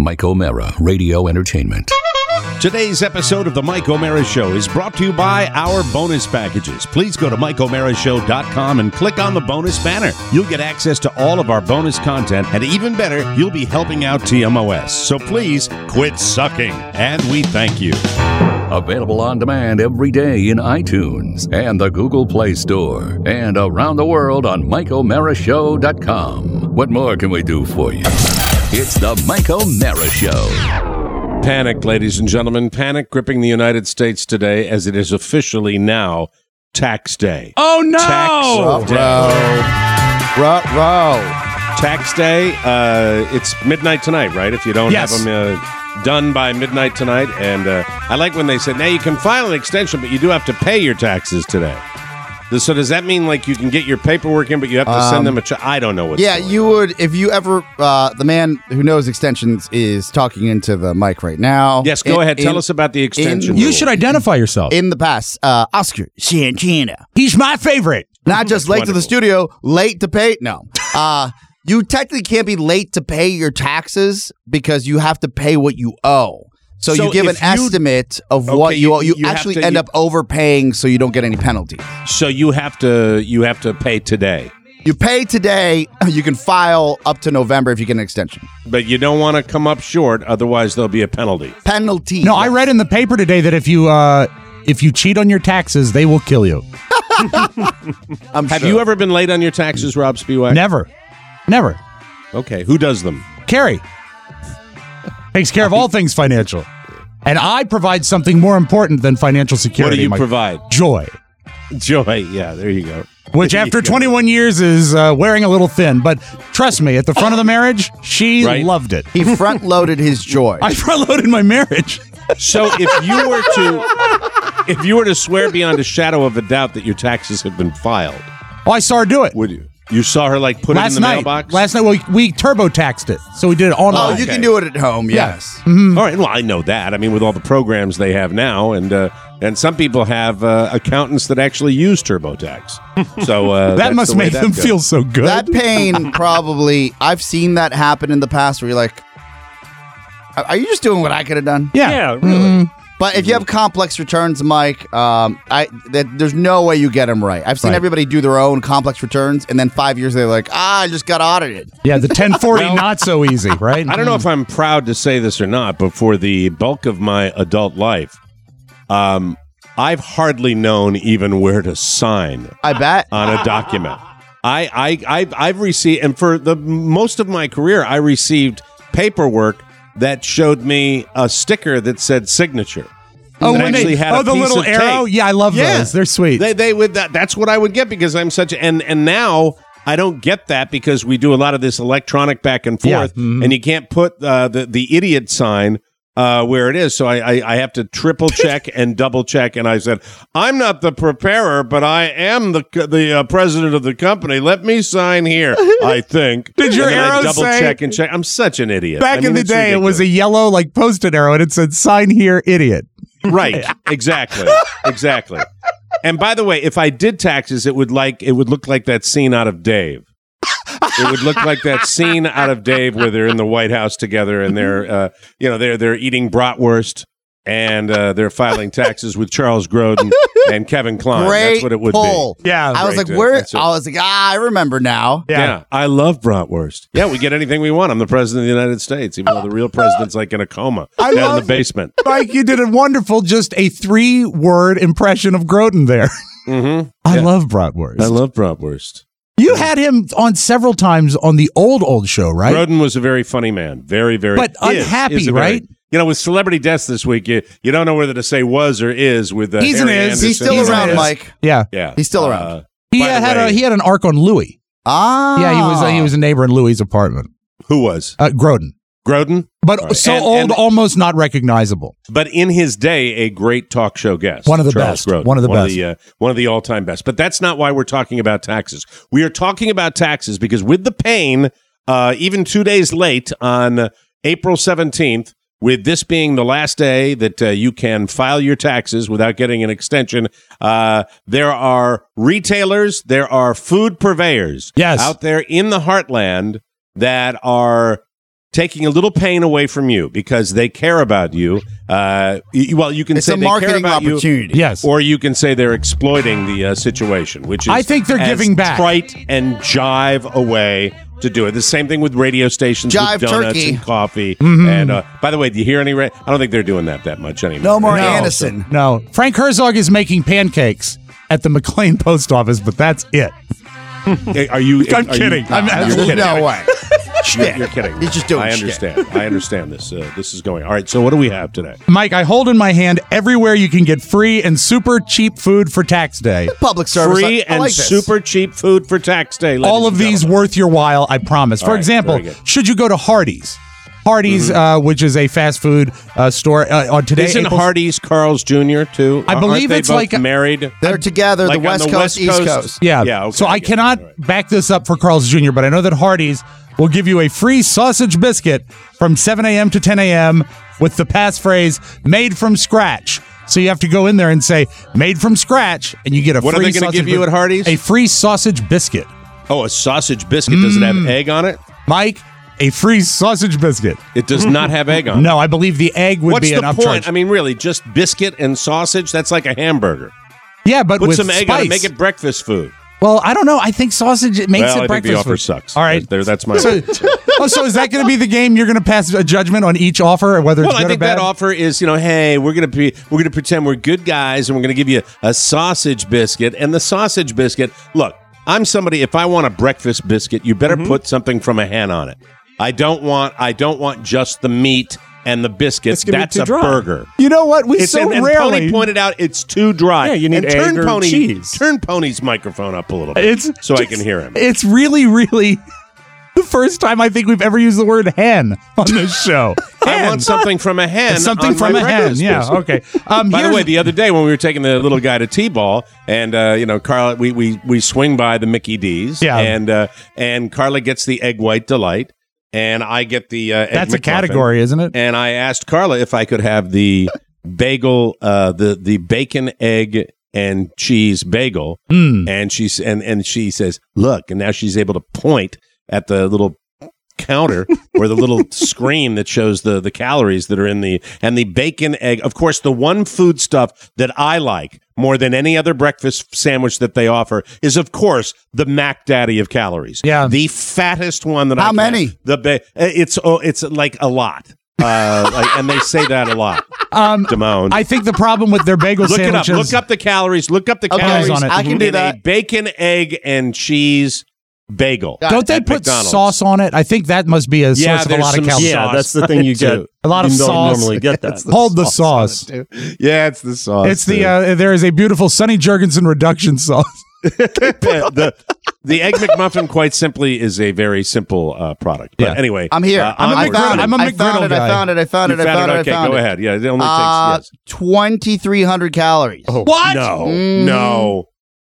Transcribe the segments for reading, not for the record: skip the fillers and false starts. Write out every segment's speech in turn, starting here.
Mike O'Mara, Radio Entertainment. Today's episode of The Mike O'Mara Show is brought to you by our bonus packages. Please go to MikeO'MaraShow.com and click on the bonus banner. You'll get access to all of our bonus content, and even better, you'll be helping out TMOS. So please quit sucking, and we thank you. Available on demand every day in iTunes and the Google Play Store, and around the world on MikeO'MaraShow.com. What more can we do for you? It's The Mike O'Mara Show. Panic, ladies and gentlemen, panic gripping the United States today as it is officially now tax day. Oh, no! Tax day. Tax day. It's midnight tonight, right? If you don't have them done by midnight tonight. And I like when they said, now you can file an extension, but you do have to pay your taxes today. So does that mean like you can get your paperwork in, but you have to send them a check? I don't know what's going on. You would if you ever. The man who knows extensions is talking into the mic right now. Yes, go ahead. Tell us about the extension. You should identify yourself. In the past, Oscar Santana. He's my favorite. Not just late to the studio, late to pay. No. You technically can't be late to pay your taxes because you have to pay what you owe. So you give an estimate of what you owe. You actually end up overpaying so you don't get any penalties. So you have to pay today. You pay today, you can file up to November if you get an extension. But you don't want to come up short, otherwise there'll be a penalty. Penalty. No, yes. I read in the paper today that if you cheat on your taxes, they will kill you. Have you ever been late on your taxes, Rob Spiewak? Never. Okay, who does them? Carrie. Takes care of all things financial. And I provide something more important than financial security. What do you provide? Joy. Joy, yeah, there you go. Which after 21 years is wearing a little thin. But trust me, at the front of the marriage, she loved it. He front-loaded his joy. I front-loaded my marriage. So if you were to swear beyond a shadow of a doubt that your taxes have been filed. Oh, I saw her do it. Would you? You saw her put it in the mailbox? Last night, we turbo-taxed it. So we did it online. Oh, you can do it at home, yes. Mm-hmm. All right, well, I know that. I mean, with all the programs they have now, and some people have accountants that actually use TurboTax. So that must make them feel so good. That pain probably, I've seen that happen in the past where you're like, are you just doing what I could have done? Yeah, really. Mm-hmm. But if you have complex returns, Mike, there's no way you get them right. I've seen everybody do their own complex returns, and then 5 years they're like, I just got audited. Yeah, the 1040 not so easy, right? I don't know if I'm proud to say this or not, but for the bulk of my adult life, I've hardly known even where to sign. I bet on a document. I've received, and for the most of my career, I received paperwork that showed me a sticker that said signature. Oh, when they had the little arrow? Yeah, I love those. They're sweet. They would that's what I would get because I'm such and now I don't get that because we do a lot of this electronic back and forth, and you can't put the idiot sign where it is. So I have to triple check and double check. And I said, I'm not the preparer, but I am the president of the company. Let me sign here, I think. Did your arrow double say? Check and check. I'm such an idiot. Back in the day, ridiculous. It was a yellow Post-it arrow, and it said, sign here, idiot. Right. Exactly. And by the way, if I did taxes, it would look like that scene out of Dave. It would look like that scene out of Dave where they're in the White House together and they're eating bratwurst and they're filing taxes with Charles Grodin and Kevin Kline. Great That's what it would pull. be. Yeah, I was like, where? I was like, I remember now. Yeah, I love bratwurst. Yeah, we get anything we want. I'm the president of the United States, even though the real president's in a coma down in the basement. Mike, you did a wonderful, just a 3-word impression of Grodin there. Mm-hmm. I love bratwurst. I love bratwurst. You had him on several times on the old show, right? Grodin was a very funny man. Very, very. But unhappy, right? With celebrity deaths this week, you don't know whether to say was or is with He's Harry an is. Anderson. He's still around, Mike. Yeah. He's still around. He had an arc on Louis. Yeah, he was a neighbor in Louis' apartment. Who was? Grodin. Grodin? But almost not recognizable. But in his day, a great talk show guest. One of the Charles best. Grodin. One of the best. One of the all-time best. But that's not why we're talking about taxes. We are talking about taxes because with the pain, even 2 days late on April 17th, with this being the last day that you can file your taxes without getting an extension, there are retailers, there are food purveyors out there in the heartland that are taking a little pain away from you because they care about you. You can it's say a they care marketing about opportunity. You, yes, or you can say they're exploiting the situation, which is I think they're giving back. Trite and jive away to do it. The same thing with radio stations, Jive with donuts turkey. and coffee. Mm-hmm. And by the way, do you hear any? I don't think they're doing that much anymore. No more Anderson. No, Frank Herzog is making pancakes at the McLean post office, but that's it. Are you? I'm kidding. You're No way. You're kidding. He's just doing I understand. I understand this. This is going. All right. So what do we have today? Mike, I hold in my hand everywhere you can get free and super cheap food for tax day. Public service. Free I and like this. super cheap food for tax day. All of these worth your while, I promise. For right, example, very good. should you go to Hardee's? Hardee's, which is a fast food store on today. Isn't April- Hardee's Carl's Jr. too? I believe Aren't they it's both like married. They're together, Like the on West the Coast, West East Coast? Coast. Yeah. Yeah, okay, so I I get it. cannot All right. back this up for Carl's Jr., but I know that Hardee's will give you a free sausage biscuit from 7 a.m. to 10 a.m. with the passphrase "made from scratch." So you have to go in there and say "made from scratch," and you get a What are free they gonna sausage give you bis- at Hardee's? A free sausage biscuit. Oh, a sausage biscuit. Does it have egg on it? Mike, a free sausage biscuit. It does not have egg on it. No, I believe the egg would What's be the an point? upcharge. I mean, really, just biscuit and sausage? That's like a hamburger. Yeah, but Put with some egg on spice. it. Make it breakfast food. Well, I don't know. I think sausage it makes Well, I it think breakfast the offer food. sucks. All right. That's my. So is that going to be the game? You're going to pass a judgment on each offer, whether it's Well, good I think or bad? that offer is, hey, we're gonna pretend we're good guys, and we're gonna give you a sausage biscuit. And the sausage biscuit, look, I'm somebody. If I want a breakfast biscuit, you better put something from a hen on it. I don't want just the meat and the biscuit. It's gonna be That's too a dry. burger. You know what? We It's so and rarely. Pony pointed out it's too dry. Yeah, you need and egg or cheese. Turn Pony's microphone up a little bit It's so I just- can hear him. It's really, really the first time I think we've ever used the word hen on this show. I Hen. want something from a hen. Something on from my a hen. breakfast Yeah. biscuit. Okay. By the here's- way, the other day when we were taking the little guy to T-ball, and Carla, we swing by the Mickey D's, Yeah. and Carla gets the egg white delight, and I get the egg that's a McMuffin. category, isn't it? And I asked Carla if I could have the bagel, the bacon, egg, and cheese bagel, and she says, "Look," and now she's able to point at the little counter or the little screen that shows the calories that are in the bacon, egg. Of course, the one food stuff that I like more than any other breakfast sandwich that they offer is, of course, the Mac Daddy of calories. Yeah. The fattest one that I How can. many? It's like a lot. And they say that a lot. Damone. I think the problem with their bagel Look it up. sandwiches. Look up the calories. Look up the Okay, calories on it. I can do in that. a bacon, egg, and cheese bagel. Don't they at put McDonald's. sauce on it? I think that must be a Yeah, source of a there's lot of some calories. Yeah, sauce that's the thing you get. too. A lot of You don't sauce. normally get that. Hold the sauce. Yeah, it's the sauce. It's the there is a beautiful Sonny Jurgensen reduction sauce. the Egg McMuffin, quite simply, is a very simple product. But Yeah. anyway, I'm here. I'm a McGriddle- I'm a I found McGriddle it. guy. I found it. I found You it. I found found it. Okay, I found go it. ahead. Yeah, it only takes 2,300 calories. What? No,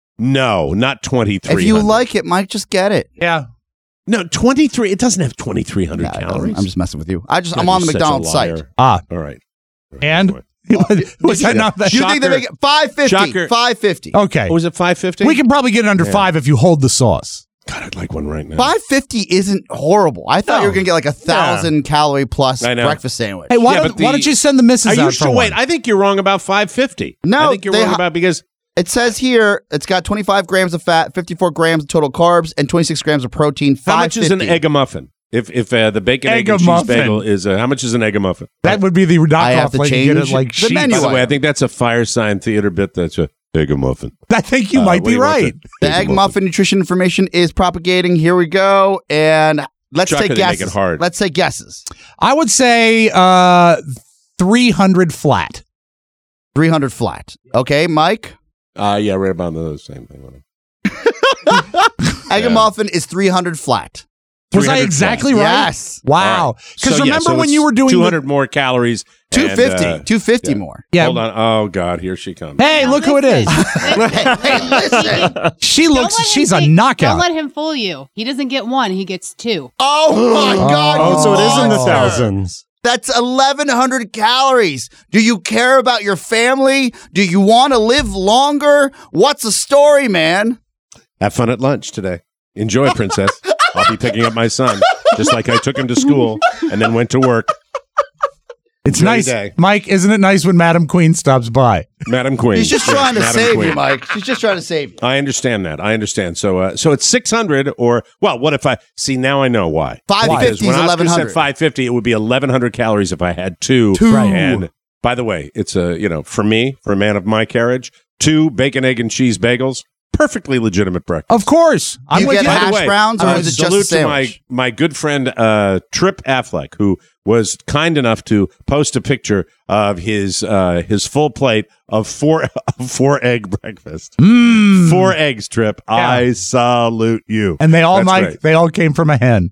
not 2,300. If you like it, Mike, just get it. Yeah. no 23. It doesn't have 2,300 Nah, it doesn't. calories. I'm just messing with you. God, I'm on the you're such a McDonald's liar. site. Ah. All right. And was that not that? Do you think they make it 550? Shocker. 550. Okay. Was it 550? We can probably get it under 5 if you hold the sauce. God, I'd like one right now. 550 isn't horrible. I thought No. you were gonna get like 1,000 calorie plus I know. breakfast sandwich. Hey, why, Yeah, don't, but why don't you send the missus Are you out sure? for Wait, one? I think you're wrong about 550. No, I think you're they wrong ha- about because It says here it's got 25 grams of fat, 54 grams of total carbs, and 26 grams of protein. how much is an 550. egg-a-muffin? If the bacon, egg, and Egg-a-muffin. cheese bagel is how much is an egg-a-muffin? That would be the I have knockoff. to Like you get it change like the sheep. menu. By the way, I item. think that's a Firesign Theater bit. That's a egg-a-muffin. I think you might What do be you want right. The egg muffin nutrition information is propagating. Here we go, and let's Chuck, take they make guesses. it hard. Let's take guesses. I would say 300 flat. 300 flat. Okay, Mike. Yeah, right about the same thing. Egg and muffin is 300 flat. Was I 300 exactly flat. right? Yes. Wow. All right. Because So, yeah, remember so when it's you were doing 200 more calories. 250. And, 250 yeah. more. Yeah. Hold on. Oh God, here she comes. Hey, look who it is. Hey, listen. She Don't looks. let him She's a take- knockout. Don't let him fool you. He doesn't get one. He gets two. Oh my God. Oh, you so it is in the monster. thousands. That's 1,100 calories. Do you care about your family? Do you want to live longer? What's the story, man? Have fun at lunch today. Enjoy, princess. I'll be picking up my son. just like I took him to school and then went to work. It's nice, Mike. Isn't it nice when Madam Queen stops by? Madam Queen. She's just trying to save you, Mike. She's just trying to save you. I understand that. I understand. So it's 600 or, well, what if I, see, now I know why. 550 is 1100. 1100. Said 550, it would be 1100 calories if I had two. Right. And by the way, it's for me, for a man of my carriage, 2 bacon, egg, and cheese bagels. Perfectly legitimate breakfast. Of course. Do you get hash browns or is it just a salute sandwich? to my good friend Trip Affleck, who was kind enough to post a picture of his full plate of 4 egg breakfast. 4 eggs, Trip. Yeah. I salute you. And they all came from a hen.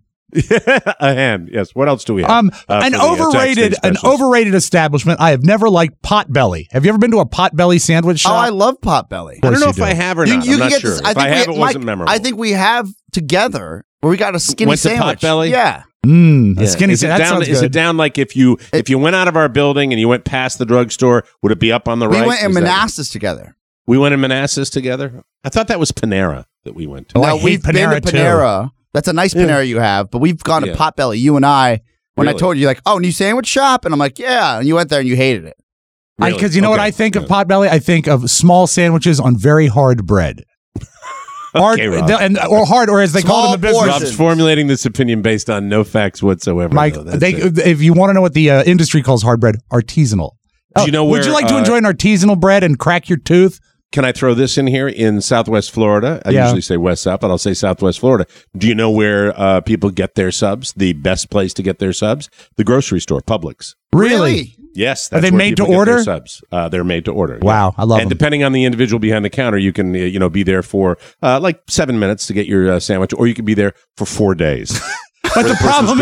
A hen, yes. What else do we have? An overrated establishment. I have never liked Potbelly. Have you ever been to a Potbelly sandwich shop? Oh, I love Potbelly. I don't know if I have or not. I'm not sure. If I have, it wasn't memorable. I think we have together where we got a skinny sandwich. Went to Potbelly? Yeah. A skinny sandwich. Is it down like if you went out of our building and you went past the drugstore, would it be up on the right? We went in Manassas together. We went in Manassas together? I thought that was Panera that we went to. No, we've been to Panera. That's a nice Panera you have, but we've gone to Potbelly, you and I. When I told you, like, new sandwich shop, and I'm like, yeah, and you went there and you hated it. Because you know what I think of Potbelly? I think of small sandwiches on very hard bread. Hard, or hard, or as they call it in the business. Rob's formulating this opinion based on no facts whatsoever. Mike, if you want to know what the industry calls hard bread, artisanal. Do you know where, would you like to enjoy an artisanal bread and crack your tooth? Can I throw this in here? In Southwest Florida, I usually say West South, but I'll say Southwest Florida. Do you know where people get their subs? The best place to get their subs? The grocery store, Publix. Really? Yes. Are they made to order? Subs. They're made to order. Wow, I love them. And depending on the individual behind the counter, you can be there for like 7 minutes to get your sandwich, or you can be there for 4 days. But the problem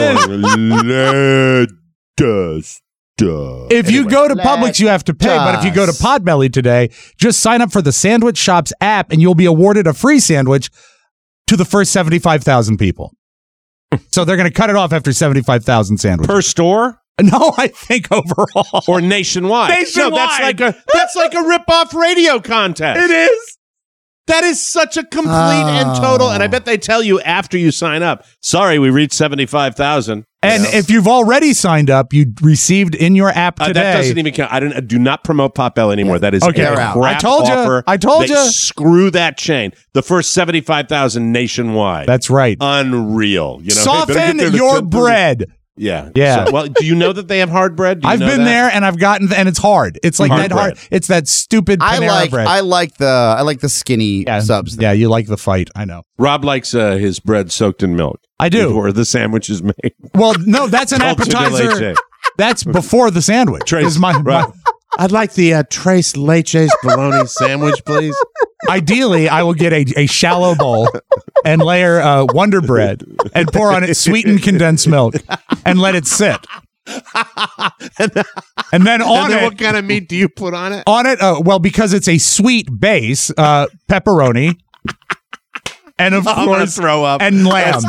is, if you go to Publix, you have to pay. But if you go to Potbelly today, just sign up for the Sandwich Shops app, and you'll be awarded a free sandwich to the first 75,000 people. So they're going to cut it off after 75,000 sandwiches per store. No, I think overall or nationwide. Nationwide. No, that's like a rip-off radio contest. It is. That is such a complete and total. And I bet they tell you after you sign up. Sorry, we reached 75,000. And if you've already signed up, you received in your app today. That doesn't even count. I do not promote Potbelly anymore. That is okay. I told you. Screw that chain. The first 75,000 nationwide. That's right. Unreal. Soften your bread. Yeah. Yeah. So, well, do you know that they have hard bread? I've been there and I've gotten, and it's hard. It's like that hard. It's that stupid Panera bread. I like the skinny subs. Yeah, you like the fight. I know. Rob likes his bread soaked in milk. I do. Before the sandwich is made. Well, no, that's an appetizer. That's before the sandwich. Trace, I'd like the Tres Leches bologna sandwich, please. Ideally, I will get a shallow bowl and layer Wonder Bread and pour on it sweetened condensed milk and let it sit. And then what kind of meat do you put on it? On it, well, because it's a sweet base, pepperoni. And of course, throw up. And lamb.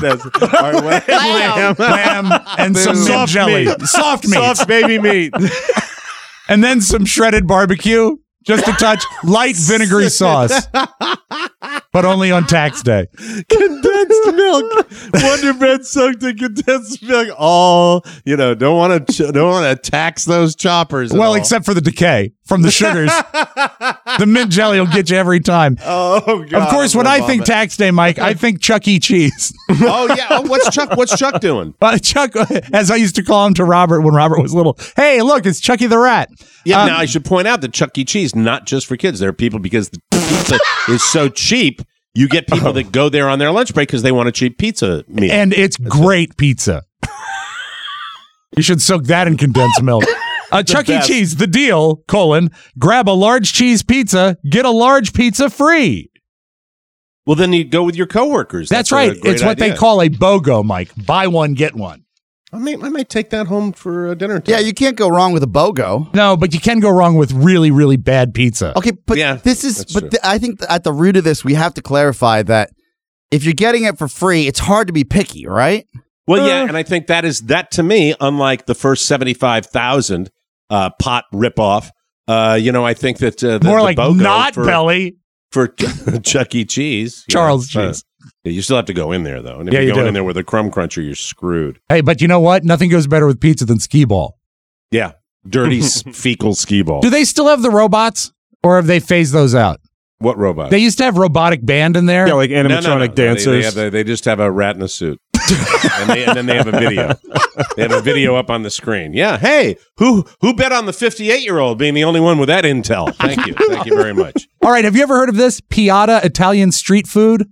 Lamb and some mint jelly. Soft meat. Soft baby meat. And then some shredded barbecue. Just a touch. Light vinegary sauce. But only on tax day. Condensed milk. Wonder Bread soaked in condensed milk. Don't want to tax those choppers. Well, except for the decay from the sugars. The mint jelly will get you every time. Oh, God. Of course, when I think tax day, Mike, I think Chuck E. Cheese. Oh, yeah. What's Chuck doing? Chuck, as I used to call him to Robert when Robert was little. Hey, look, it's Chucky the Rat. Yeah, now I should point out that Chuck E. Cheese, not just for kids. There are people, because the pizza is so cheap, you get people that go there on their lunch break because they want a cheap pizza meal. And it's great pizza. You should soak that in condensed milk. Chuck E. Cheese, the deal, grab a large cheese pizza, get a large pizza free. Well, then you go with your coworkers. That's right. It's what they call a BOGO, Mike. Buy one, get one. I might take that home for dinner time. Yeah, you can't go wrong with a BOGO. No, but you can go wrong with really, really bad pizza. Okay, but I think at the root of this, we have to clarify that if you're getting it for free, it's hard to be picky, right? Well, yeah, and I think that to me, unlike the first 75,000 pot ripoff, I think that more like not belly. for Chuck E. Cheese. Charles Cheese. You still have to go in there, though. And if you you're going do. in there with a crumb cruncher, you're screwed. Hey, but you know what? Nothing goes better with pizza than skee ball. Yeah. Dirty, fecal skee ball. Do they still have the robots, or have they phased those out? What robot? They used to have robotic band in there. Yeah, like animatronic dancers. They just have a rat in a suit. and then they have a video. They have a video up on the screen. Yeah. Hey, who bet on the 58-year-old being the only one with that intel? Thank you. Thank you very much. All right. Have you ever heard of this Piatta Italian street food?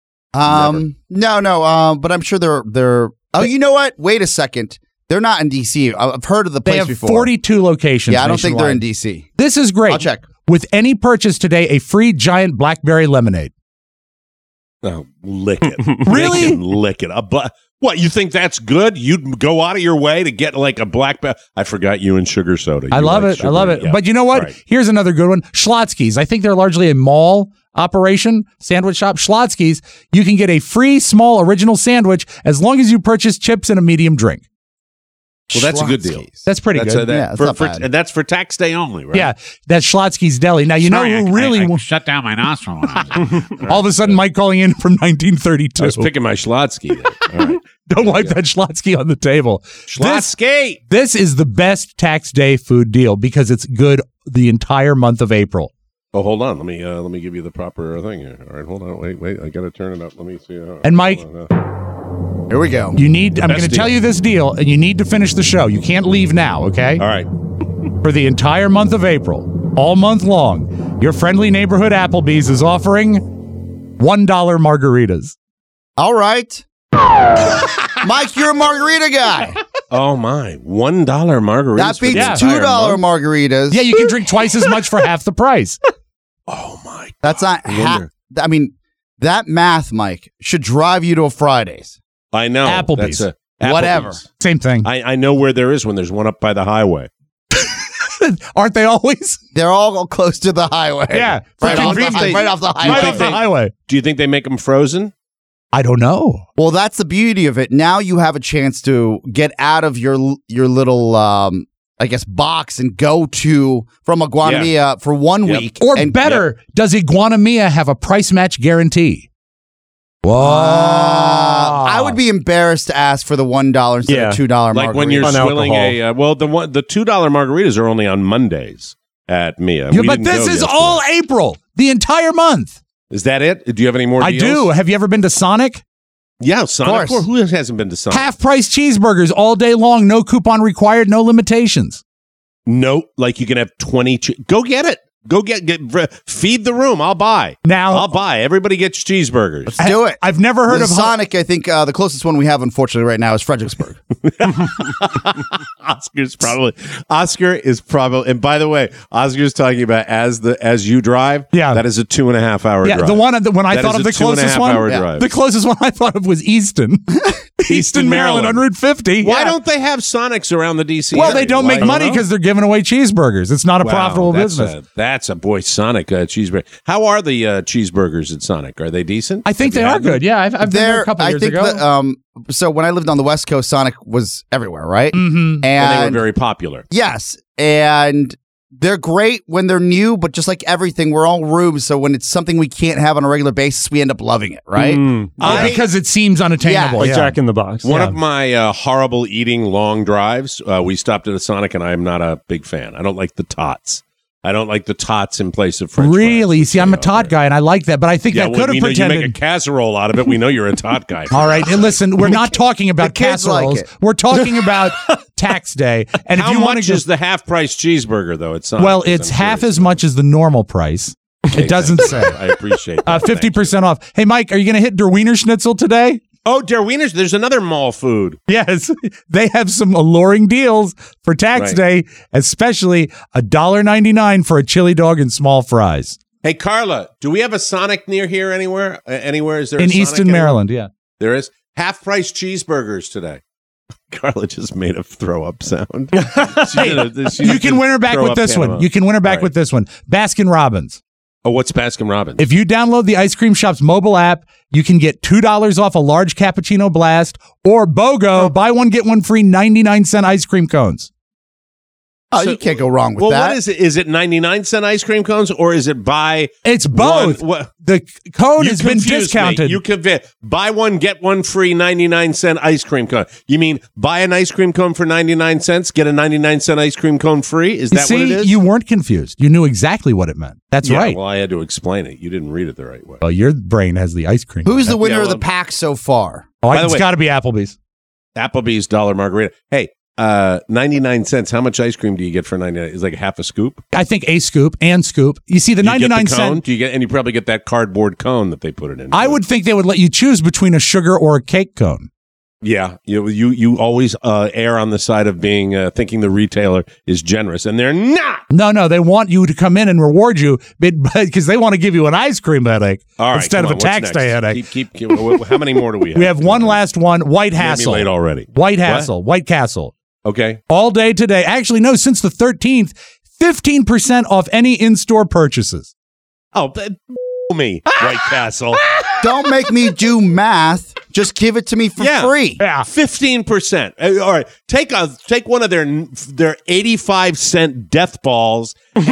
No. But I'm sure they're. Oh, you know what? Wait a second. They're not in DC. I've heard of the place They have before. 42 locations. Yeah, I don't think they're in nationwide. DC. This is great. I'll check. With any purchase today, a free giant blackberry lemonade. Oh, lick it. Really? Lick it. What, you think that's good? You'd go out of your way to get like a black... I forgot you and sugar soda. I love it. I love it. Yeah. But you know what? Right. Here's another good one. Schlotzsky's. I think they're largely a mall operation, sandwich shop. Schlotzsky's. You can get a free small original sandwich as long as you purchase chips and a medium drink. Well, that's a good deal. That's pretty good. Yeah, that's not bad. And that's for tax day only, right? Yeah, that's Schlotzsky's Deli. Now, you know who really... I shut down my nostril. When I was all of a sudden, Mike calling in from 1932. I was picking my Schlotzsky there. All right. Don't wipe that Schlotzsky on the table. Schlotzsky! This is the best tax day food deal because it's good the entire month of April. Oh, hold on. Let me give you the proper thing here. All right, hold on. Wait. I got to turn it up. Let me see. And Mike... Here we go. I'm going to tell you this deal, and you need to finish the show. You can't leave now, okay? All right. For the entire month of April, all month long, your friendly neighborhood Applebee's is offering $1 margaritas. All right. Mike, you're a margarita guy. Oh, my. $1 margaritas. That beats for the entire $2 month? margaritas. Yeah, you can drink twice as much for half the price. Oh, my. That's not wonder. I mean, that math, Mike, should drive you to a Fridays. I know. Applebee's. That's Whatever. Applebee's. Same thing. I know where there is one. There's one up by the highway. Aren't they always? They're all close to the highway. Yeah. Right off the Convenient. highway. Right off the highway. Do you think they make them frozen? I don't know. Well, that's the beauty of it. Now you have a chance to get out of your little, I guess, box and go to from Iguanamia for 1 week. Or and, better, does Iguanamia have a price match guarantee? Whoa. I would be embarrassed to ask for the $1 instead of $2 margarita. Like when you're swilling the $2 margaritas are only on Mondays at Mia. Yeah, but this is all April, the entire month. Is that it? Do you have any more I deals? do. Have you ever been to Sonic? Yeah, Sonic. Of course. Who hasn't been to Sonic? Half price cheeseburgers all day long, no coupon required, no limitations. No, like you can have 20. Go get it. Go feed the room. I'll buy. I'll buy. Everybody gets cheeseburgers. Let's do it. I've never heard of Sonic. I think the closest one we have, unfortunately, right now is Fredericksburg. Oscar is probably. And by the way, Oscar's talking about as you drive. Yeah, that is a 2.5 hour drive. Yeah, the one when I thought of the closest one. Drive. The closest one I thought of was Easton, Easton, Maryland, on Route 50. Why don't they have Sonics around the DC? Well, they don't make money because they're giving away cheeseburgers. It's not a profitable business. That's a boy Sonic cheeseburger. How are the cheeseburgers at Sonic? Are they decent? I think they are good. Yeah, I've been there a couple years ago. So when I lived on the West Coast, Sonic was everywhere, right? Mm-hmm. And they were very popular. Yes, and they're great when they're new, but just like everything, we're all rubes. So when it's something we can't have on a regular basis, we end up loving it, right? Because it seems unattainable. Like Jack in the Box. One of my horrible eating long drives, we stopped at a Sonic, and I am not a big fan. I don't like the tots. I don't like the tots in place of French fries. Really? See, I'm a tot guy, and I like that, but I think that could have pretended. You make a casserole out of it. We know you're a tot guy. All right, and listen, we're not talking about casseroles. We're talking about tax day. And how if you want much is the half price cheeseburger though? It's well, it's half as much as the normal price. It doesn't say. I appreciate that. 50% off. Hey, Mike, are you going to hit Der Wiener Schnitzel today? Oh, Der Wieners. There's another mall food. Yes, they have some alluring deals for tax day, especially $1.99 for a chili dog and small fries. Hey, Carla, do we have a Sonic near here anywhere? Anywhere? Is there in a Sonic Easton, anywhere? Maryland? Yeah, there is. Half price cheeseburgers today. Carla just made a throw up sound. You can win her back with this one. You can win her back with this one. Baskin Robbins. Oh, what's Baskin Robbins? If you download the Ice Cream Shop's mobile app, you can get $2 off a large cappuccino blast or BOGO, buy one, get one free 99-cent ice cream cones. Oh, you can't go wrong with that. Well, what is it? Is it 99-cent ice cream cones, or is it buy? It's both. The cone has been discounted. You buy one, get one free 99-cent ice cream cone. You mean buy an ice cream cone for 99 cents, get a 99-cent ice cream cone free? Is that what it is? You weren't confused. You knew exactly what it meant. That's right. Well, I had to explain it. You didn't read it the right way. Well, your brain has the ice cream. Who's the winner of the pack so far? Oh, it's got to be Applebee's. Applebee's dollar margarita. Hey. 99 cents. How much ice cream do you get for 99? Is like half a scoop? I think a scoop and scoop. You see, the 99 cent. Do you get, and you probably get that cardboard cone that they put it in. I would think they would let you choose between a sugar or a cake cone. Yeah, you always err on the side of being thinking the retailer is generous, and they're not. No, they want you to come in and reward you because they want to give you an ice cream headache instead of a tax day headache. Keep, how many more do we have? We have one last one. White Castle. Made me late already. White Castle. White Castle. Okay. All day today. Actually, no, since the 13th, 15% off any in-store purchases. Oh, me, White Castle. Don't make me do math. Just give it to me for free. Yeah, 15%. All right, take one of their 85-cent death balls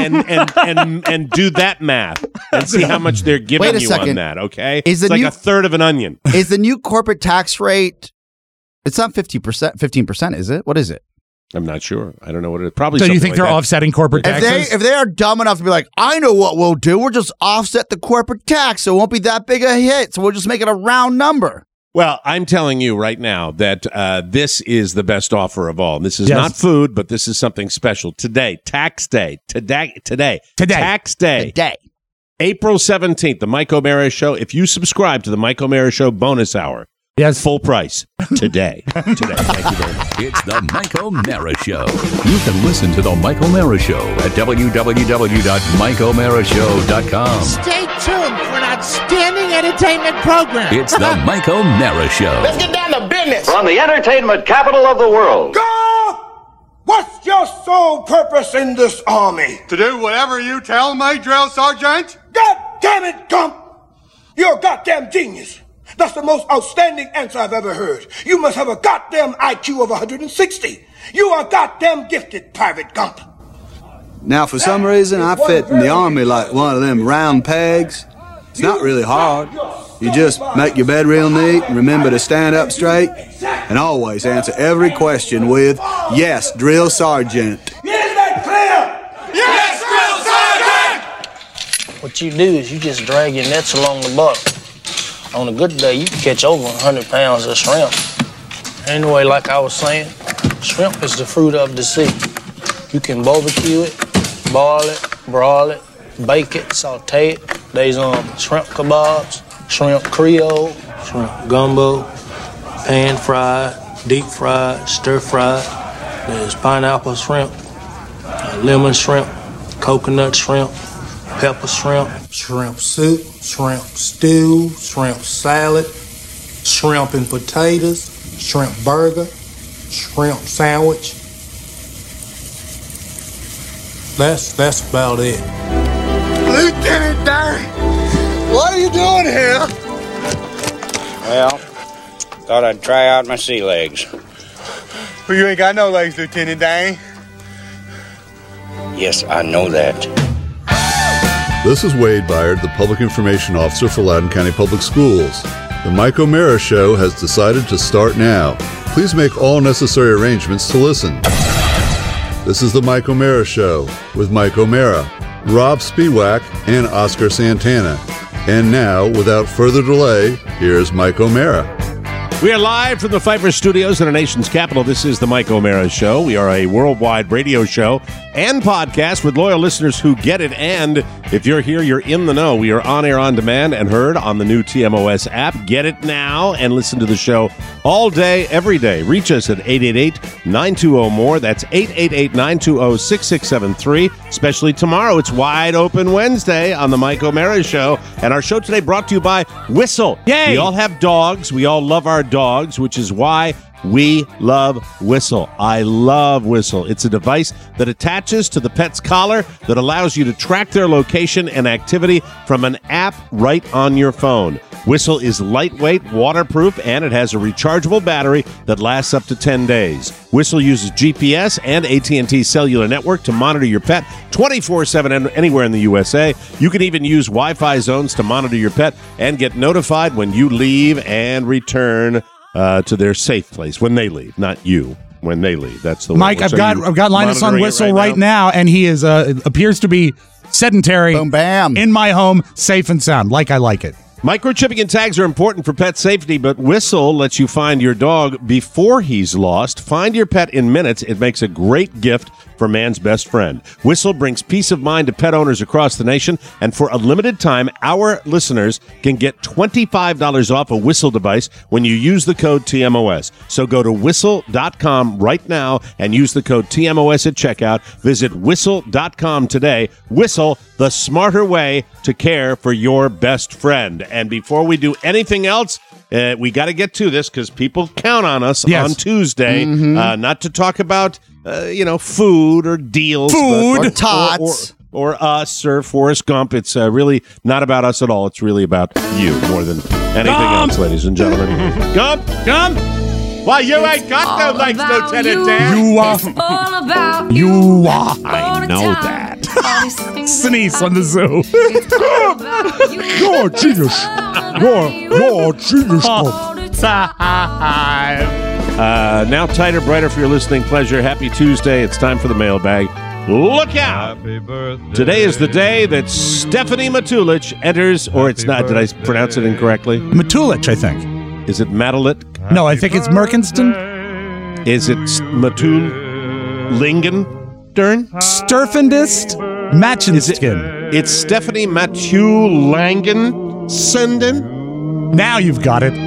and do that math and see how much they're giving you on that. Okay, it's like a third of an onion. Is the new corporate tax rate? It's not 50%. 15%, is it? What is it? I'm not sure. I don't know what it is. Probably. So you think they're offsetting corporate taxes? If they are dumb enough to be like, I know what we'll do. We'll just offset the corporate tax, so it won't be that big a hit. So we'll just make it a round number. Well, I'm telling you right now that this is the best offer of all. This is not food, but this is something special. Today, tax day. Today. Tax day. Today. April 17th, the Mike O'Mara Show. If you subscribe to the Mike O'Mara Show bonus hour, full price today. Thank you very much. It's the Mike O'Mara Show. You can listen to the Mike O'Mara Show at www.mikeomarashow.com. Stay tuned for an outstanding entertainment program. It's the Mike O'Mara Show. Let's get down to business. From the entertainment capital of the world. God, what's your sole purpose in this army? To do whatever you tell me, drill sergeant. God damn it, Gump! You're a goddamn genius. That's the most outstanding answer I've ever heard. You must have a goddamn IQ of 160. You are goddamn gifted, Private Gump. Now, for some reason, I fit in the army like one of them round pegs. It's not really hard. You just make your bed real neat, remember to stand up straight, and always answer every question with, yes, drill sergeant. Is that clear? Yes, drill sergeant! What you do is you just drag your nets along the buck. On a good day, you can catch over 100 pounds of shrimp. Anyway, like I was saying, shrimp is the fruit of the sea. You can barbecue it, boil it, broil it, bake it, saute it. There's shrimp kebabs, shrimp creole, shrimp gumbo, pan fried, deep fried, stir fried. There's pineapple shrimp, lemon shrimp, coconut shrimp, pepper shrimp, shrimp soup, shrimp stew, shrimp salad, shrimp and potatoes, shrimp burger, shrimp sandwich. That's about it. Lieutenant Dan, what are you doing here? Well, thought I'd try out my sea legs. Well, you ain't got no legs, Lieutenant Dan. Yes, I know that. This is Wade Byard, the Public Information Officer for Loudoun County Public Schools. The Mike O'Mara Show has decided to start now. Please make all necessary arrangements to listen. This is the Mike O'Mara Show with Mike O'Mara, Rob Spiewak, and Oscar Santana. And now, without further delay, here's Mike O'Mara. We are live from the Pfeiffer Studios in our nation's capital. This is the Mike O'Mara Show. We are a worldwide radio show and podcast with loyal listeners who get it. And if you're here, you're in the know. We are on air, on demand, and heard on the new TMOS app. Get it now and listen to the show all day, every day. Reach us at 888-920-MORE. That's 888-920-6673. Especially tomorrow. It's Wide Open Wednesday on the Mike O'Mara Show. And our show today brought to you by Whistle. Yay! We all have dogs. We all love our dogs, which is why We love Whistle. I love Whistle. It's a device that attaches to the pet's collar that allows you to track their location and activity from an app right on your phone. Whistle is lightweight, waterproof, and it has a rechargeable battery that lasts up to 10 days. Whistle uses GPS and AT&T cellular network to monitor your pet 24/7 anywhere in the USA. You can even use Wi-Fi zones to monitor your pet and get notified when you leave and return to their safe place when they leave, not you. When they leave, that's the way. Mike, I've got Linus on Whistle right now, and he is appears to be sedentary. Boom, bam, in my home, safe and sound, like I like it. Microchipping and tags are important for pet safety, but Whistle lets you find your dog before he's lost. Find your pet in minutes. It makes a great gift for man's best friend. Whistle brings peace of mind to pet owners across the nation, and for a limited time, our listeners can get $25 off a Whistle device when you use the code TMOS. So go to whistle.com right now and use the code TMOS at checkout. Visit whistle.com today. Whistle, the smarter way to care for your best friend. And before we do anything else, we got to get to this because people count on us on Tuesday, not to talk about food or deals, or tots, or us, or Forrest Gump. It's really not about us at all. It's really about you more than anything else, ladies and gentlemen. Gump. Well, you ain't got no legs, Lieutenant Dan. You are. I know that. Sneeze on the zoo. You're genius. You're genius. Now tighter, brighter for your listening pleasure. Happy Tuesday. It's time for the mailbag. Look out! Today is the day that Stephanie Matulich enters, or it's not. Did I pronounce it incorrectly? Matulich, I think. Is it Matulich? No, I think it's Merkenston. Is it Matulingen-dern? Sturfendist? Matchinskin. It's Stephanie Matulangen-Senden? Now you've got it.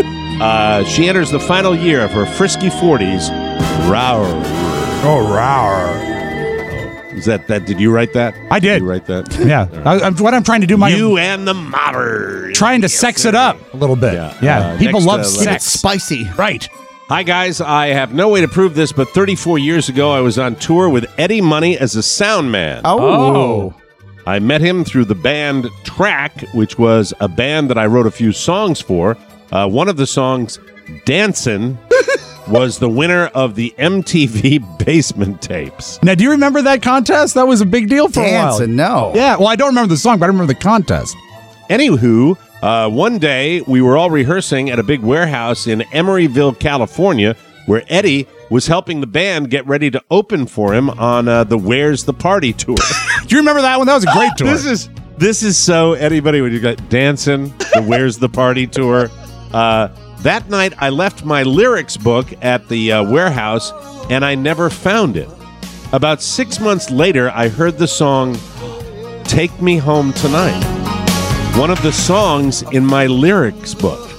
She enters the final year of her frisky 40s. Rower. Oh, rower. Is that? Did you write that? I did. Did you write that? Yeah. What I'm trying to do, you and the modern. Trying to sex it up a little bit. Yeah. People love sex. It's spicy. Right. Hi, guys. I have no way to prove this, but 34 years ago, I was on tour with Eddie Money as a sound man. Oh. I met him through the band Track, which was a band that I wrote a few songs for. One of the songs, Dancin', was the winner of the MTV Basement Tapes. Now, do you remember that contest? That was a big deal for a while. No. Yeah, well, I don't remember the song, but I remember the contest. Anywho, one day we were all rehearsing at a big warehouse in Emeryville, California, where Eddie was helping the band get ready to open for him on the Where's the Party tour. Do you remember that one? That was a great tour. This is so anybody when you got dancing, the Where's the Party tour. That night, I left my lyrics book at the warehouse, and I never found it. About 6 months later, I heard the song Take Me Home Tonight, one of the songs in my lyrics book.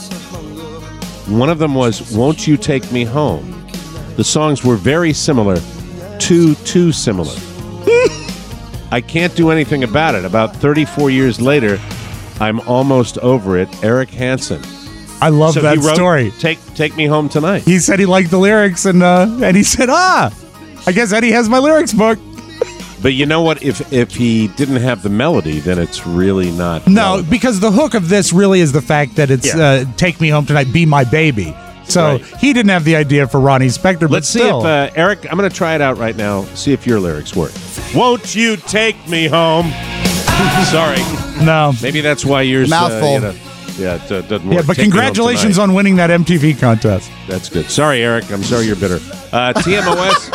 One of them was Won't You Take Me Home? The songs were very similar, too similar. I can't do anything about it. About 34 years later, I'm almost over it. Eric Hansen. I love that story. Take Me Home Tonight. He said he liked the lyrics, and he said, I guess Eddie has my lyrics book. But you know what? If he didn't have the melody, then it's really not. No, because the hook of this really is the fact that it's Take Me Home Tonight, Be My Baby. So he didn't have the idea for Ronnie Spector. Let's see if, Eric, I'm going to try it out right now, see if your lyrics work. Won't you take me home? Sorry. No. Maybe that's why yours... Mouthful. Yeah, it doesn't work. Yeah, but congratulations on winning that MTV contest. That's good. Sorry, Eric. I'm sorry you're bitter. TMOS.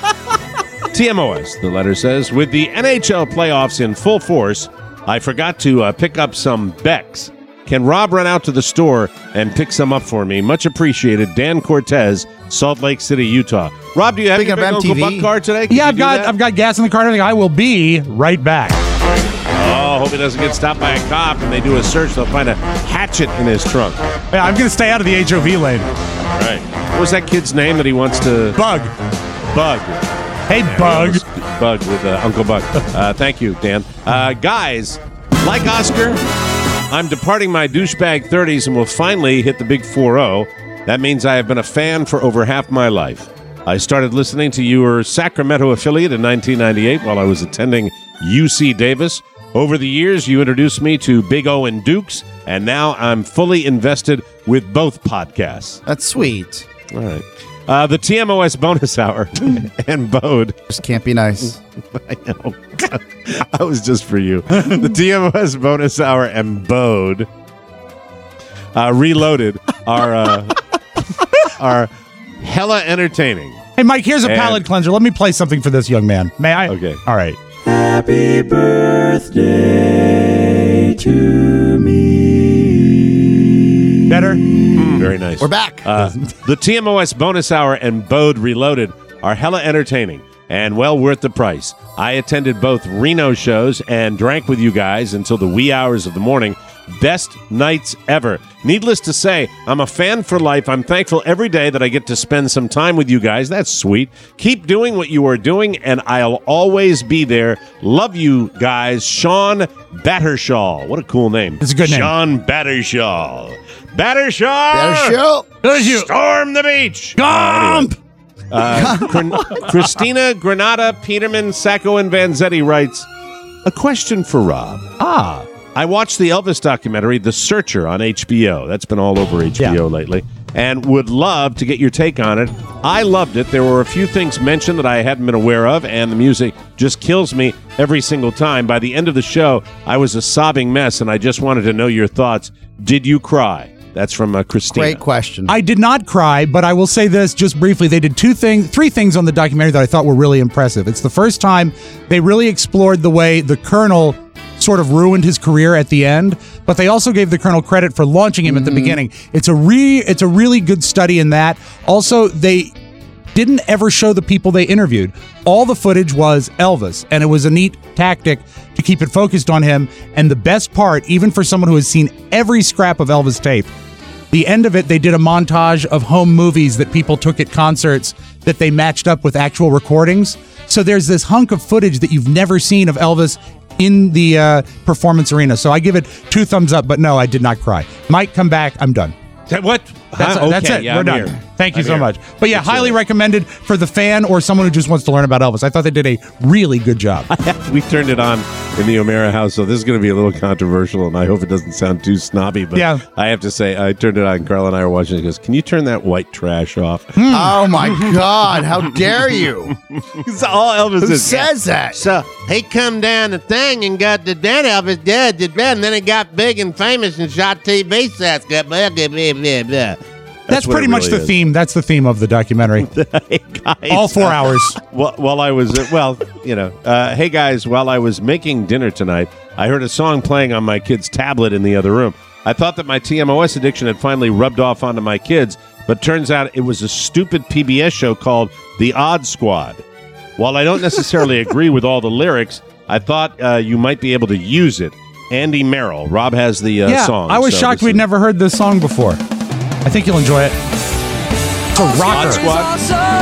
TMOS, the letter says, with the NHL playoffs in full force, I forgot to pick up some Becks. Can Rob run out to the store and pick some up for me? Much appreciated. Dan Cortez, Salt Lake City, Utah. Rob, do you have your big Uncle Buck car today? Yeah, I've got gas in the car and everything. I will be right back. Oh, hope he doesn't get stopped by a cop and they do a search. They'll find a hatchet in his trunk. Yeah, I'm going to stay out of the HOV lane. Right. What was that kid's name that he wants to... Bug. Hey, Bug. Bug with Uncle Buck. Thank you, Dan. Guys, like Oscar, I'm departing my douchebag 30s and will finally hit the big 4-0. That means I have been a fan for over half my life. I started listening to your Sacramento affiliate in 1998 while I was attending UC Davis. Over the years, you introduced me to Big O and Dukes, and now I'm fully invested with both podcasts. That's sweet. All right. The TMOS bonus hour and Bode. Just can't be nice. I know. That was just for you. The TMOS bonus hour and Bode Reloaded are hella entertaining. Hey, Mike, here's a palate cleanser. Let me play something for this young man. May I? Okay. All right. Happy birthday to me. Better? Very nice. We're back. The TMOS bonus hour and Bode Reloaded are hella entertaining and well worth the price. I attended both Reno shows and drank with you guys until the wee hours of the morning. Best nights ever. Needless to say, I'm a fan for life. I'm thankful every day that I get to spend some time with you guys. That's sweet. Keep doing what you are doing, and I'll always be there. Love you guys. Sean Battershaw. What a cool name. It's a good name. Sean Battershaw. Battershaw! Storm the beach! Gump! Christina Granada Peterman Sacco and Vanzetti writes, a question for Rob. I watched the Elvis documentary, The Searcher, on HBO. That's been all over HBO lately. And would love to get your take on it. I loved it. There were a few things mentioned that I hadn't been aware of, and the music just kills me every single time. By the end of the show, I was a sobbing mess, and I just wanted to know your thoughts. Did you cry? That's from Christina. Great question. I did not cry, but I will say this just briefly. They did three things on the documentary that I thought were really impressive. It's the first time they really explored the way the Colonel sort of ruined his career at the end, but they also gave the Colonel credit for launching him at the beginning. It's a really good study in that. Also, they didn't ever show the people they interviewed. All the footage was Elvis, and it was a neat tactic to keep it focused on him. And the best part, even for someone who has seen every scrap of Elvis tape, the end of it, they did a montage of home movies that people took at concerts that they matched up with actual recordings. So there's this hunk of footage that you've never seen of Elvis in the performance arena. So I give it 2 thumbs up, but no, I did not cry. Mike, come back. I'm done. What? That's it. Yeah, We're I'm done. here. Thank you I'm so here. much. But yeah, highly recommended for the fan or someone who just wants to learn about Elvis. I thought they did a really good job. We turned it on in the O'Mara house, so this is going to be a little controversial, and I hope it doesn't sound too snobby, but yeah. I have to say, I turned it on, Carl and I were watching it, he goes, can you turn that white trash off? Oh my God, how dare you? It's all Elvis Who is. says that? So he come down the thing and got the dead Elvis dead, did bad, and then he got big and famous and shot TV sets. That's what pretty it much really the is. theme. That's the theme of the documentary. Hey, guys. All 4 hours. While I was, hey guys, while I was making dinner tonight, I heard a song playing on my kid's tablet in the other room. I thought that my TMOS addiction had finally rubbed off onto my kids, but turns out it was a stupid PBS show called The Odd Squad. While I don't necessarily agree with all the lyrics, I thought you might be able to use it. Andy Merrill. Rob has the song. I was so shocked this we'd is- never heard this song before. I think you'll enjoy it. It's a rocker. Odd Squad.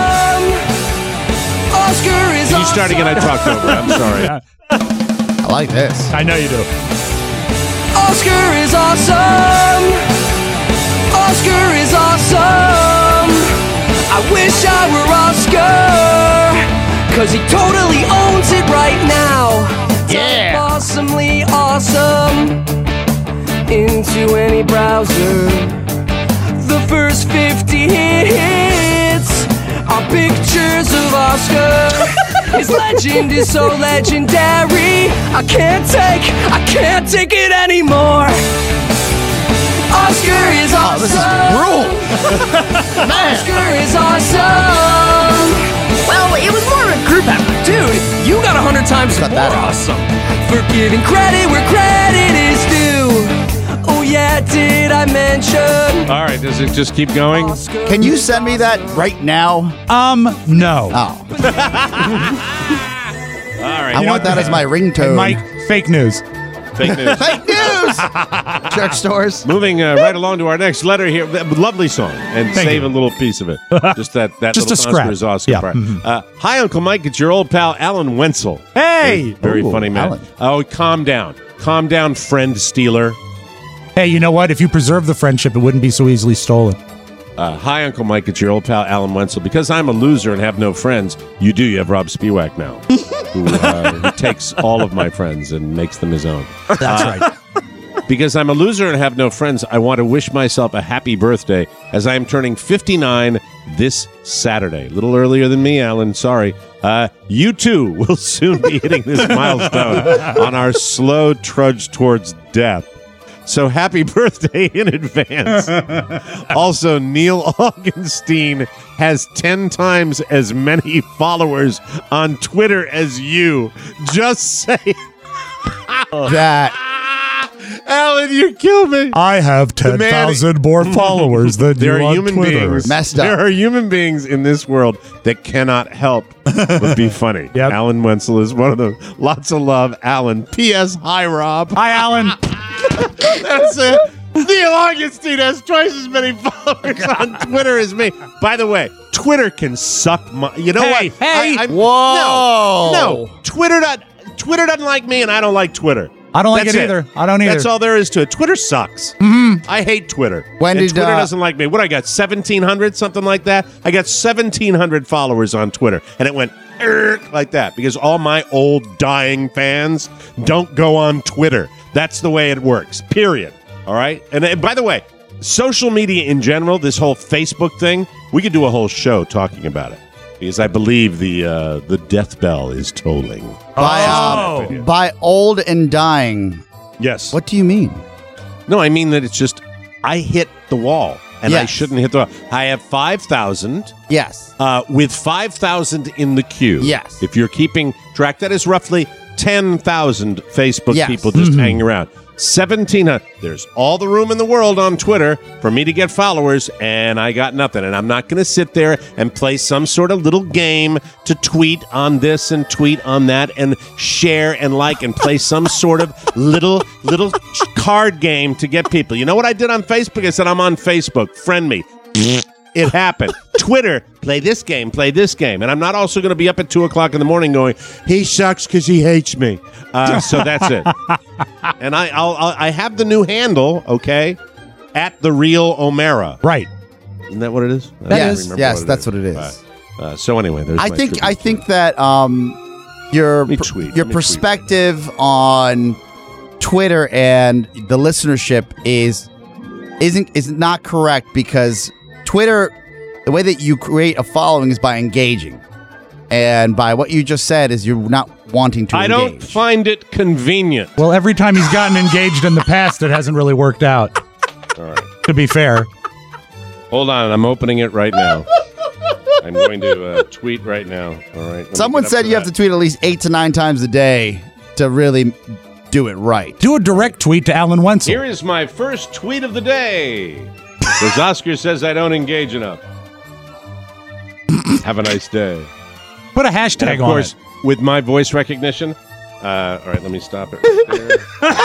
Can you start again? I talked over. I'm sorry. I like this. I know you do. Oscar is awesome. Oscar is awesome. I wish I were Oscar, 'cause he totally owns it right now. Yeah. Type awesomely awesome into any browser. The first 50 hits are pictures of Oscar. His legend is so legendary. I can't take it anymore. Oscar is awesome. This is brutal. Man. Oscar is awesome. Well, it was more of a group effort. Dude, you got 100 times more awesome for giving credit where credit is due. Oh yeah, did I mention? All right, does it just keep going? Can you send me that right now? No. Oh. All right. I want that as my ringtone. And Mike, fake news. Fake news. Fake news! Church stores. Moving right along to our next letter here. Lovely song. And Thank save you. a little piece of it. Just that Just little a scrap. Oscar is Oscar Yeah. part. Mhm. Hi, Uncle Mike. It's your old pal, Alan Wenzel. Hey! Very Ooh, funny man. Alan. Oh, calm down. Calm down, friend stealer. Hey, you know what? If you preserve the friendship, it wouldn't be so easily stolen. Hi, Uncle Mike. It's your old pal, Alan Wenzel. Because I'm a loser and have no friends, you have Rob Spiewak now, who takes all of my friends and makes them his own. That's right. Because I'm a loser and have no friends, I want to wish myself a happy birthday as I am turning 59 this Saturday. A little earlier than me, Alan. Sorry. You too will soon be hitting this milestone on our slow trudge towards death. So happy birthday in advance. Also, Neil Augenstein has 10 times as many followers on Twitter as you. Just saying. That. Alan, you kill me. I have 10,000 more followers than there you are on human Twitter. beings. Messed up. There are human beings in this world that cannot help but be funny. Yep. Alan Wenzel is one of them. Lots of love, Alan. P.S. Hi, Rob. Hi, Alan. That's it. Neil Augustine has twice as many followers on Twitter as me. By the way, Twitter can suck my... You know what? Hey. Whoa. No. Twitter doesn't like me, and I don't like Twitter. I don't like it either. I don't either. That's all there is to it. Twitter sucks. Mm-hmm. I hate Twitter. When and did, Twitter doesn't like me. What I got? 1,700, something like that. I got 1,700 followers on Twitter, and it went like that because all my old dying fans don't go on Twitter. That's the way it works. Period. All right. And by the way, social media in general, this whole Facebook thing, we could do a whole show talking about it. Because I believe the death bell is tolling. By old and dying. Yes. What do you mean? No, I mean that it's just I hit the wall, and I Yes. shouldn't hit the wall. I have 5,000. Yes. With 5,000 in the queue. Yes. If you're keeping track, that is roughly 10,000 Facebook Yes. people just hanging around. 1,700. There's all the room in the world on Twitter for me to get followers, and I got nothing. And I'm not going to sit there and play some sort of little game to tweet on this and tweet on that and share and like and play some sort of little card game to get people. You know what I did on Facebook? I said, I'm on Facebook. Friend me. It happened. Twitter, play this game. And I'm not also going to be up at 2 o'clock in the morning going, he sucks because he hates me. So that's it. And I have the new handle, okay, at the real O'Mara. Right. Isn't that what it is? Yes, that's what it is. So anyway, there's I my think tribute. that your Let me perspective on Twitter and the listenership is not correct because Twitter, the way that you create a following is by engaging. And by what you just said is you're not wanting to I engage. don't find it convenient. Well, every time he's gotten engaged in the past, it hasn't really worked out. All right. To be fair. Hold on. I'm opening it right now. I'm going to tweet right now. All right. Someone said you have to tweet at least 8 to 9 times a day to really do it right. Do a direct tweet to Alan Wenzel. Here is my first tweet of the day. Because Oscar says I don't engage enough. Have a nice day. Put a hashtag and of course, with my voice recognition. All right, let me stop it right there.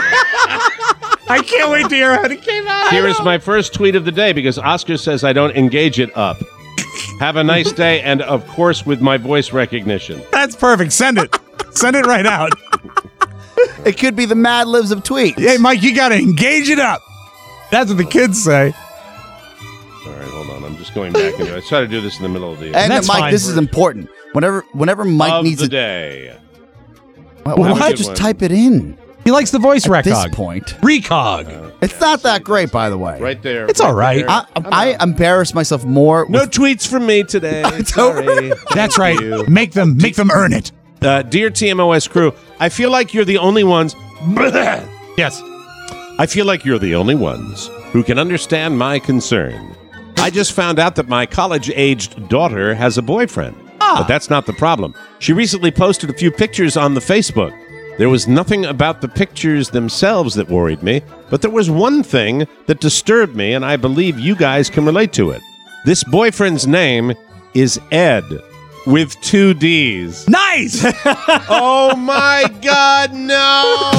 I can't wait to hear how it came out. Here is my first tweet of the day because Oscar says I don't engage it up. Have a nice day, and of course, with my voice recognition. That's perfect. Send it. Send it right out. It could be the Mad Libs of tweets. Hey, Mike, you got to engage it up. That's what the kids say. All right, hold on. I'm just going back into it. I try to do this in the middle of the And That's Mike, fine. this is important. Whenever Mike of needs the to day. why Have a don't you good just one. type it in? He likes the voice At recog. this point, Recog. it's not that great, by the way. Right there. It's all right. there. I embarrass myself more. No with- tweets from me today. Sorry. That's Thank right. you. Make them earn it. Dear TMOS crew, I feel like you're the only ones. Yes. I feel like you're the only ones who can understand my concern. I just found out that my college-aged daughter has a boyfriend. But that's not the problem. She recently posted a few pictures on the Facebook. There was nothing about the pictures themselves that worried me, but there was one thing that disturbed me, and I believe you guys can relate to it. This boyfriend's name is Ed, with 2 Ds. Nice. Oh my God, no!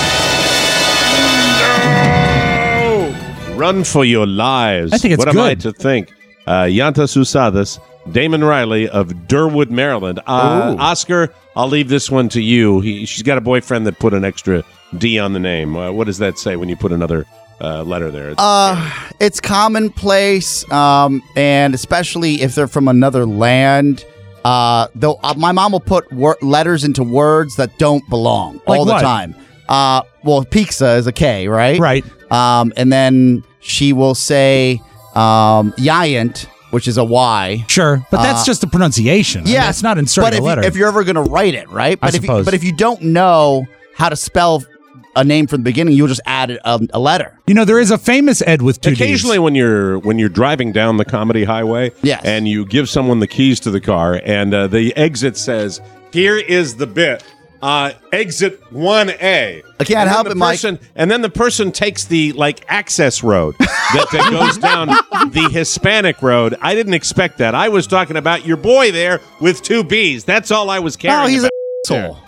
No! Run for your lives. I think it's what am I good. to think? Yantas Usadas, Damon Riley of Durwood, Maryland. Oscar, I'll leave this one to you. She's got a boyfriend that put an extra D on the name. What does that say when you put another letter there? It's commonplace, and especially if they're from another land. Though my mom will put letters into words that don't belong all the time. Well, pizza is a K, right? Right. And then she will say giant, which is a Y. Sure, but that's just the pronunciation. Yeah, it's not inserting a letter. If you're ever going to write it, right? But if you don't know how to spell a name from the beginning, you'll just add a letter. You know, there is a famous Ed with two Occasionally, Ds. when you're driving down the comedy highway, yes, and you give someone the keys to the car, and the exit says, "Here is the bit." Exit 1A. I can't help it, Mike. And then the person takes the access road that goes down the Hispanic road. I didn't expect that. I was talking about your boy there with two B's. That's all I was caring about. Oh, he's an asshole.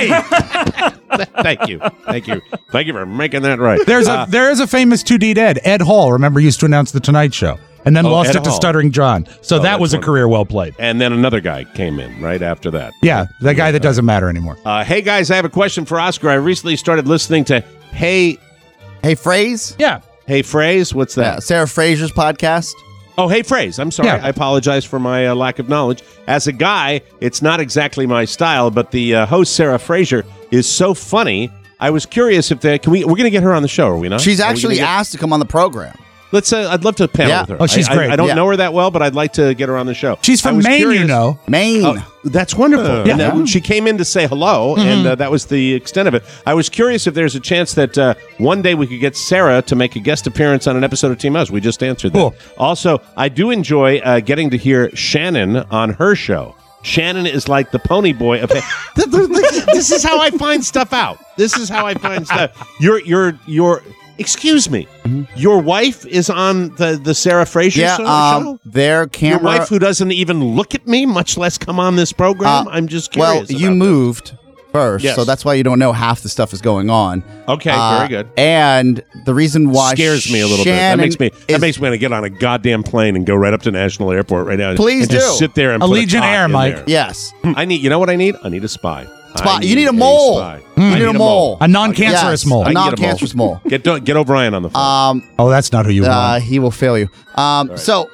Hey! Thank you for making that right. There is a famous 2D Ed Hall. Remember, used to announce the Tonight Show. And then lost it to Stuttering John. So that was a career well played. And then another guy came in right after that. Yeah, that guy that doesn't matter anymore. Hey, guys, I have a question for Oscar. I recently started listening to Hey Phrase? Yeah. Hey Phrase? What's that? Yeah, Sarah Fraser's podcast. Oh, Hey Phrase. I'm sorry. Yeah. I apologize for my lack of knowledge. As a guy, it's not exactly my style, but the host, Sarah Fraser, is so funny. I was curious if we're going to get her on the show, are we not? She's actually asked to come on the program. I'd love to panel with her. Oh, she's great. I don't know her that well, but I'd like to get her on the show. She's from Maine, curious. you know. Maine. Oh, that's wonderful. And she came in to say hello, and that was the extent of it. I was curious if there's a chance that one day we could get Sarah to make a guest appearance on an episode of Team Us. We just answered that. Cool. Also, I do enjoy getting to hear Shannon on her show. Shannon is like the pony boy of This is how I find stuff out. This is how I find stuff. You're excuse me. Your wife is on the Sarah Fraser show? Their camera. Your wife who doesn't even look at me, much less come on this program? I'm just curious. Well, you moved first, so that's why you don't know half the stuff is going on. Okay, very good. And the reason why scares me a little bit. That makes me want to get on a goddamn plane and go right up to National Airport right now. Please and do. Just sit there and Allegiant Air, Mike. There. Yes. You know what I need? I need a spy. You need a mole. You need a mole. A non-cancerous mole. A non-cancerous mole. Get O'Brien on the phone. That's not who you want. He will fail you. So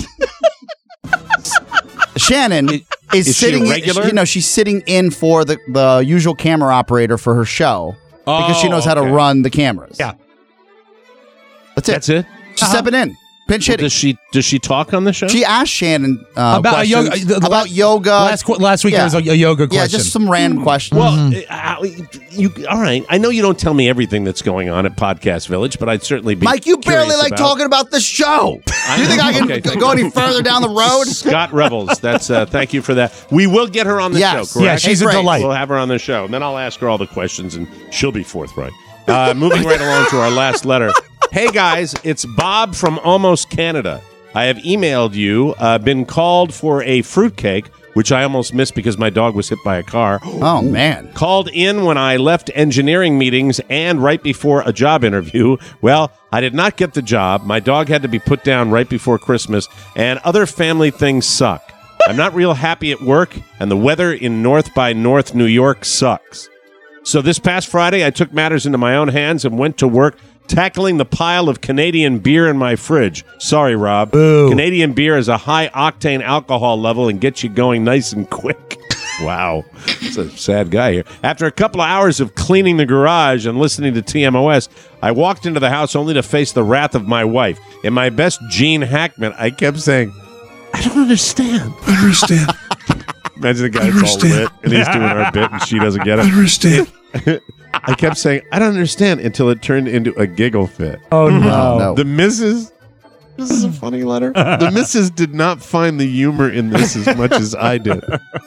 Shannon is sitting. She's sitting in for the usual camera operator for her show because she knows how to run the cameras. Yeah, that's it. She's stepping in. Pinch hitting. Does she talk on the show? She asked Shannon about yoga. Last week there was a yoga question. Yeah, just some random questions. Well, all right. I know you don't tell me everything that's going on at Podcast Village, but I'd certainly be. Mike, you barely like talking about the show. Do you think I can go any further down the road? Scott Revels. That's thank you for that. We will get her on the show. Correct? Yeah, she's a delight. We'll have her on the show, and then I'll ask her all the questions, and she'll be forthright. Moving right along to our last letter. Hey, guys, it's Bob from Almost Canada. I have emailed you, been called for a fruitcake, which I almost missed because my dog was hit by a car. Oh, man. Called in when I left engineering meetings and right before a job interview. Well, I did not get the job. My dog had to be put down right before Christmas, and other family things suck. I'm not real happy at work, and the weather in North by North New York sucks. So this past Friday, I took matters into my own hands and went to work tackling the pile of Canadian beer in my fridge. Sorry, Rob. Ooh. Canadian beer is a high-octane alcohol level and gets you going nice and quick. Wow. It's a sad guy here. After a couple of hours of cleaning the garage and listening to TMOS, I walked into the house only to face the wrath of my wife. In my best Gene Hackman, I kept saying, I don't understand. I understand. Imagine the guy that's all lit and he's doing our bit and she doesn't get it. I understand. I kept saying, I don't understand, until it turned into a giggle fit. Oh, no. The missus, this is a funny letter. The missus did not find the humor in this as much as I did.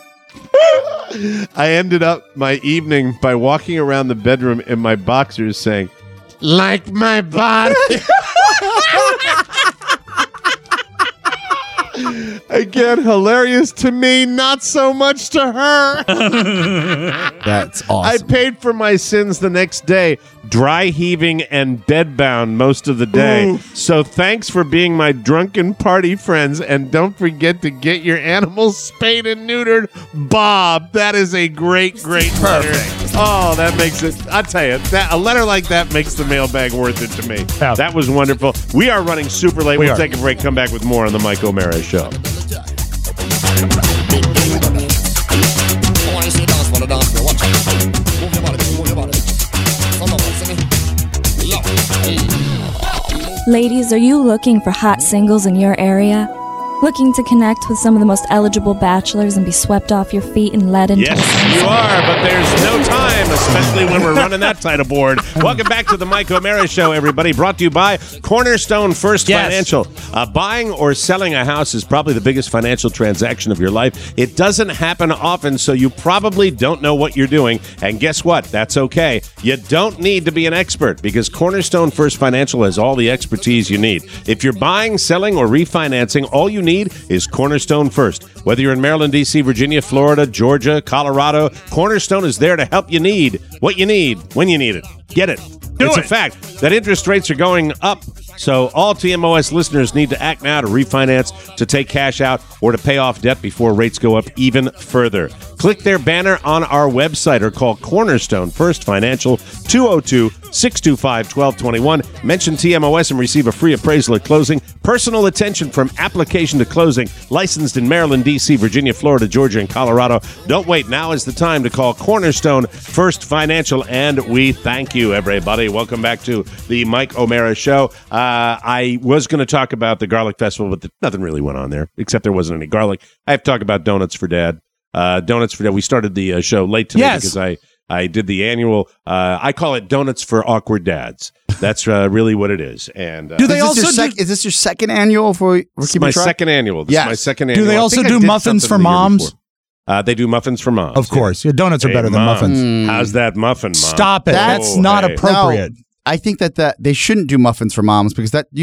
I ended up my evening by walking around the bedroom in my boxers saying, like my body. Again, hilarious to me, not so much to her. That's awesome. I paid for my sins the next day, dry heaving and bedbound most of the day. Oof. So thanks for being my drunken party friends, and don't forget to get your animals spayed and neutered. Bob, that is a great letter. Oh, that makes it. I tell you, a letter like that makes the mailbag worth it to me. Yeah. That was wonderful. We are running super late. We'll take a break. Come back with more on the Mike O'Mara Show. Ladies, are you looking for hot singles in your area? Looking to connect with some of the most eligible bachelors and be swept off your feet and led into Yes, you are, but there's no time, especially when we're running that title board. Welcome back to the Mike O'Mara Show, everybody. Brought to you by Cornerstone First Financial. Buying or selling a house is probably the biggest financial transaction of your life. It doesn't happen often, so you probably don't know what you're doing. And guess what? That's okay. You don't need to be an expert because Cornerstone First Financial has all the expertise you need. If you're buying, selling, or refinancing, all you need is Cornerstone First. Whether you're in Maryland, D.C., Virginia, Florida, Georgia, Colorado, Cornerstone is there to help you need what you need when you need it. Get it. It's a fact that interest rates are going up, so all TMOS listeners need to act now to refinance, to take cash out, or to pay off debt before rates go up even further. Click their banner on our website or call Cornerstone First Financial 202-625-1221. Mention TMOS and receive a free appraisal at closing. Personal attention from application to closing. Licensed in Maryland, D.C., Virginia, Florida, Georgia, and Colorado. Don't wait. Now is the time to call Cornerstone First Financial, and we thank you, everybody. Welcome back to the Mike O'Mara Show. I was going to talk about the Garlic Festival, but nothing really went on there, except there wasn't any garlic. I have to talk about Donuts for Dad. Donuts for Dad. We started the show late today because I did the annual. I call it Donuts for Awkward Dads. That's really what it is. And do they is this your second annual for my second annual? This is my second annual. Do they also do muffins for moms? They do muffins for moms. Of course. Yeah, donuts are better than muffins. How's that muffin, Mom? Stop it. That's not appropriate. No, I think that they shouldn't do muffins for moms because that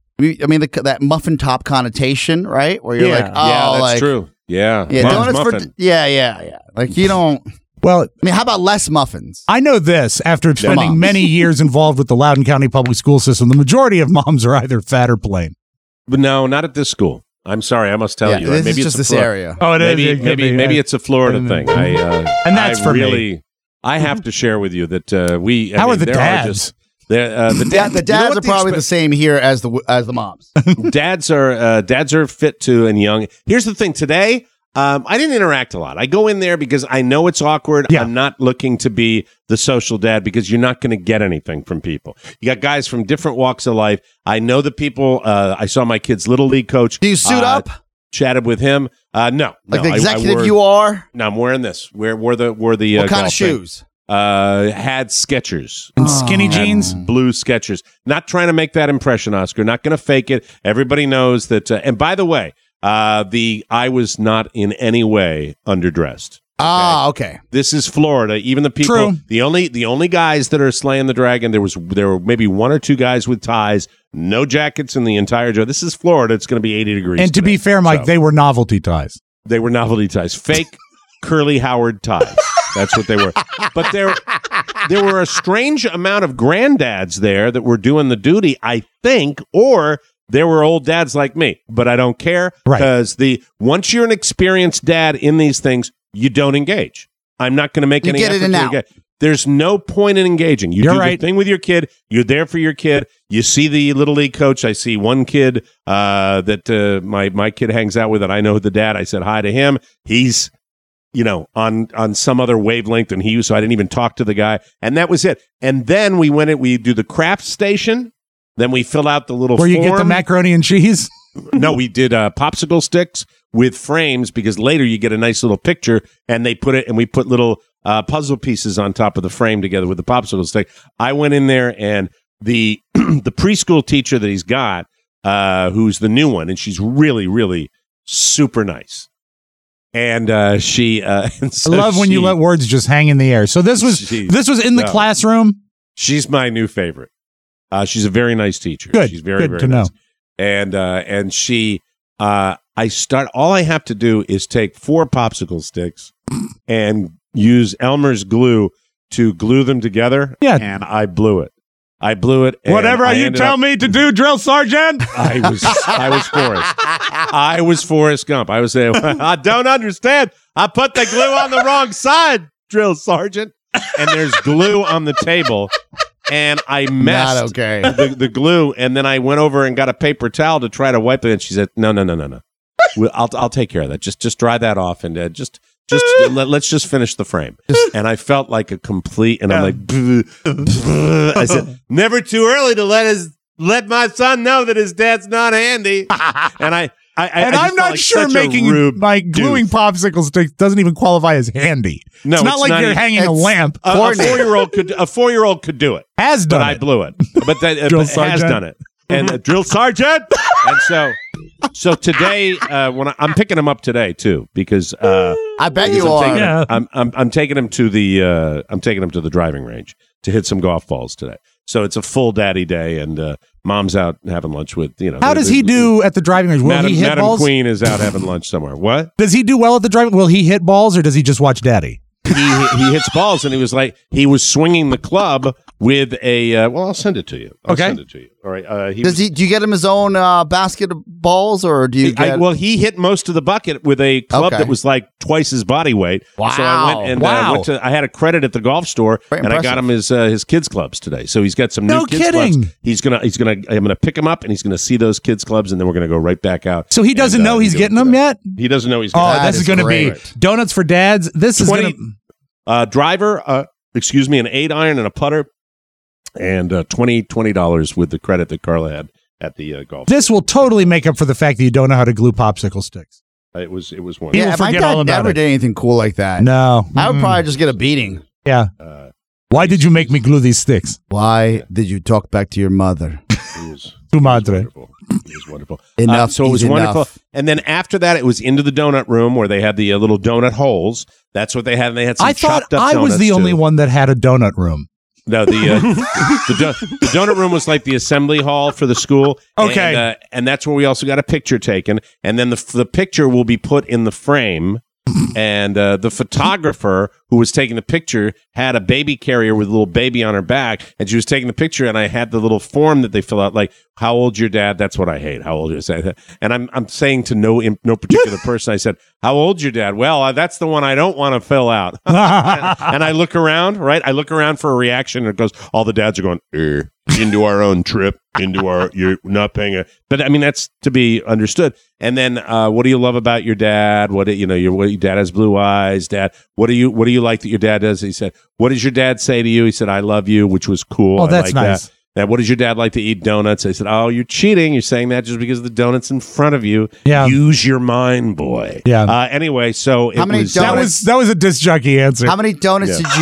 that muffin top connotation, right? Where you're like, oh, that's true. Yeah. Donuts muffin. For yeah. Like you don't. Well, how about less muffins? I know this after spending many years involved with the Loudoun County Public School System. The majority of moms are either fat or plain. But no, not at this school. I'm sorry, I must tell you. Maybe it's just this area. Oh, it is. Maybe it's a Florida thing. And that's for me. I have to share with you that we. How are the dads? The dads are probably the same here as the moms. Dads are fit too and young. Here's the thing. Today, I didn't interact a lot. I go in there because I know it's awkward. Yeah. I'm not looking to be the social dad because you're not going to get anything from people. You got guys from different walks of life. I know the people. I saw my kid's Little League coach. Do you suit up? Chatted with him. No. Like the executive you are? No, I'm wearing this. Wore the what kind of shoes? Had Skechers. And skinny jeans? Blue Skechers. Not trying to make that impression, Oscar. Not going to fake it. Everybody knows that. And by the way, I was not in any way underdressed. Okay. This is Florida. Even the people, True. the only guys that are slaying the dragon. There were maybe one or two guys with ties, no jackets in the entire job. This is Florida. It's going to be 80 degrees. And to be fair, Mike, they were novelty ties. They were novelty ties, fake Curly Howard ties. That's what they were. But there were a strange amount of granddads there that were doing the duty, I think, or there were old dads like me, but I don't care because once you're an experienced dad in these things, you don't engage. I'm not going to make any effort to engage. There's no point in engaging. You do the thing with your kid. You're there for your kid. You see the Little League coach. I see one kid that my kid hangs out with, and I know the dad. I said hi to him. He's on some other wavelength and so I didn't even talk to the guy. And that was it. And then we do the craft station. Then we fill out the little form. Where you get the macaroni and cheese? No, we did popsicle sticks with frames because later you get a nice little picture and we put little puzzle pieces on top of the frame together with the popsicle stick. I went in there and the preschool teacher that he's got, who's the new one, and she's really, really super nice. And she, and so I love when you let words just hang in the air. So this was in the classroom. She's my new favorite. She's a very nice teacher. Good. She's very, good very to nice. know. And she, all I have to do is take 4 popsicle sticks and use Elmer's glue to glue them together. Yeah. And I blew it. And whatever you tell me to do, drill sergeant. I was Forrest. I was Forrest Gump. I was saying, I don't understand. I put the glue on the wrong side, drill sergeant. and there's glue on the table. And I messed the glue, and then I went over and got a paper towel to try to wipe it. And she said, "No. I'll take care of that. Just dry that off, and let's just finish the frame." And I felt like a complete. And I'm like, I said, "Never too early to let my son know that his dad's not handy." And I'm not sure making my gluing popsicle sticks doesn't even qualify as handy. No, it's not like you're hanging a lamp. A 4-year-old could do it. Has done but it. I blew it. But that has done it. And drill sergeant. And so today, when I'm picking him up today too, because I bet you are. I'm taking him to the driving range to hit some golf balls today. So it's a full daddy day, and mom's out having lunch with How does he do at the driving range? Will he hit Madam balls? Queen is out having lunch somewhere. What? Does he do well at the driving? Will he hit balls, or does he just watch daddy? He hits balls, and he was swinging the club with a. Well, I'll send it to you. I'll send it to you. All right. Do you get him his own basket of balls, or do you? He hit most of the bucket with a club that was like twice his body weight. Wow! So I went and I had a credit at the golf store, and I got him his kids clubs today. So he's got some new kids clubs. I'm gonna pick him up, and he's gonna see those kids clubs, and then we're gonna go right back out. So he doesn't know he's getting them yet. He doesn't know he's getting them. Oh, this is gonna be donuts for dads. This is gonna driver. An 8-iron and a putter. And $20 with the credit that Carla had at the golf. This will totally make up for the fact that you don't know how to glue popsicle sticks. It was wonderful. Yeah, if my dad never did anything cool like that. No. I would probably just get a beating. Yeah. Why did you make me glue these sticks? Why did you talk back to your mother? Tu madre. It was wonderful. Enough. So it was wonderful. And then after that, it was into the donut room where they had the little donut holes. That's what they had. And they had some chopped up donuts. I was the only one that had a donut room. No, the donut room was like the assembly hall for the school. Okay. And that's where we also got a picture taken. And then the picture will be put in the frame. And the photographer who was taking the picture had a baby carrier with a little baby on her back, and she was taking the picture, and I had the little form that they fill out, like, how old's your dad? That's what I hate. How old is that? And I'm saying to no particular person, I said, how old's your dad? Well, that's the one I don't want to fill out. And I look around, right? I look around for a reaction, and it goes, all the dads are going, into our own trip, you're not paying it. But I mean, that's to be understood. And then, what do you love about your dad? Your dad has blue eyes. Dad, what do you like that your dad does? He said, what does your dad say to you? He said, I love you, which was cool. Oh, that's nice. That what does your dad like to eat? Donuts. I said, oh, you're cheating. You're saying that just because the donut's in front of you. Yeah. Use your mind, boy. Yeah. Anyway, so how many donuts? That was a disc jockey answer. How many donuts did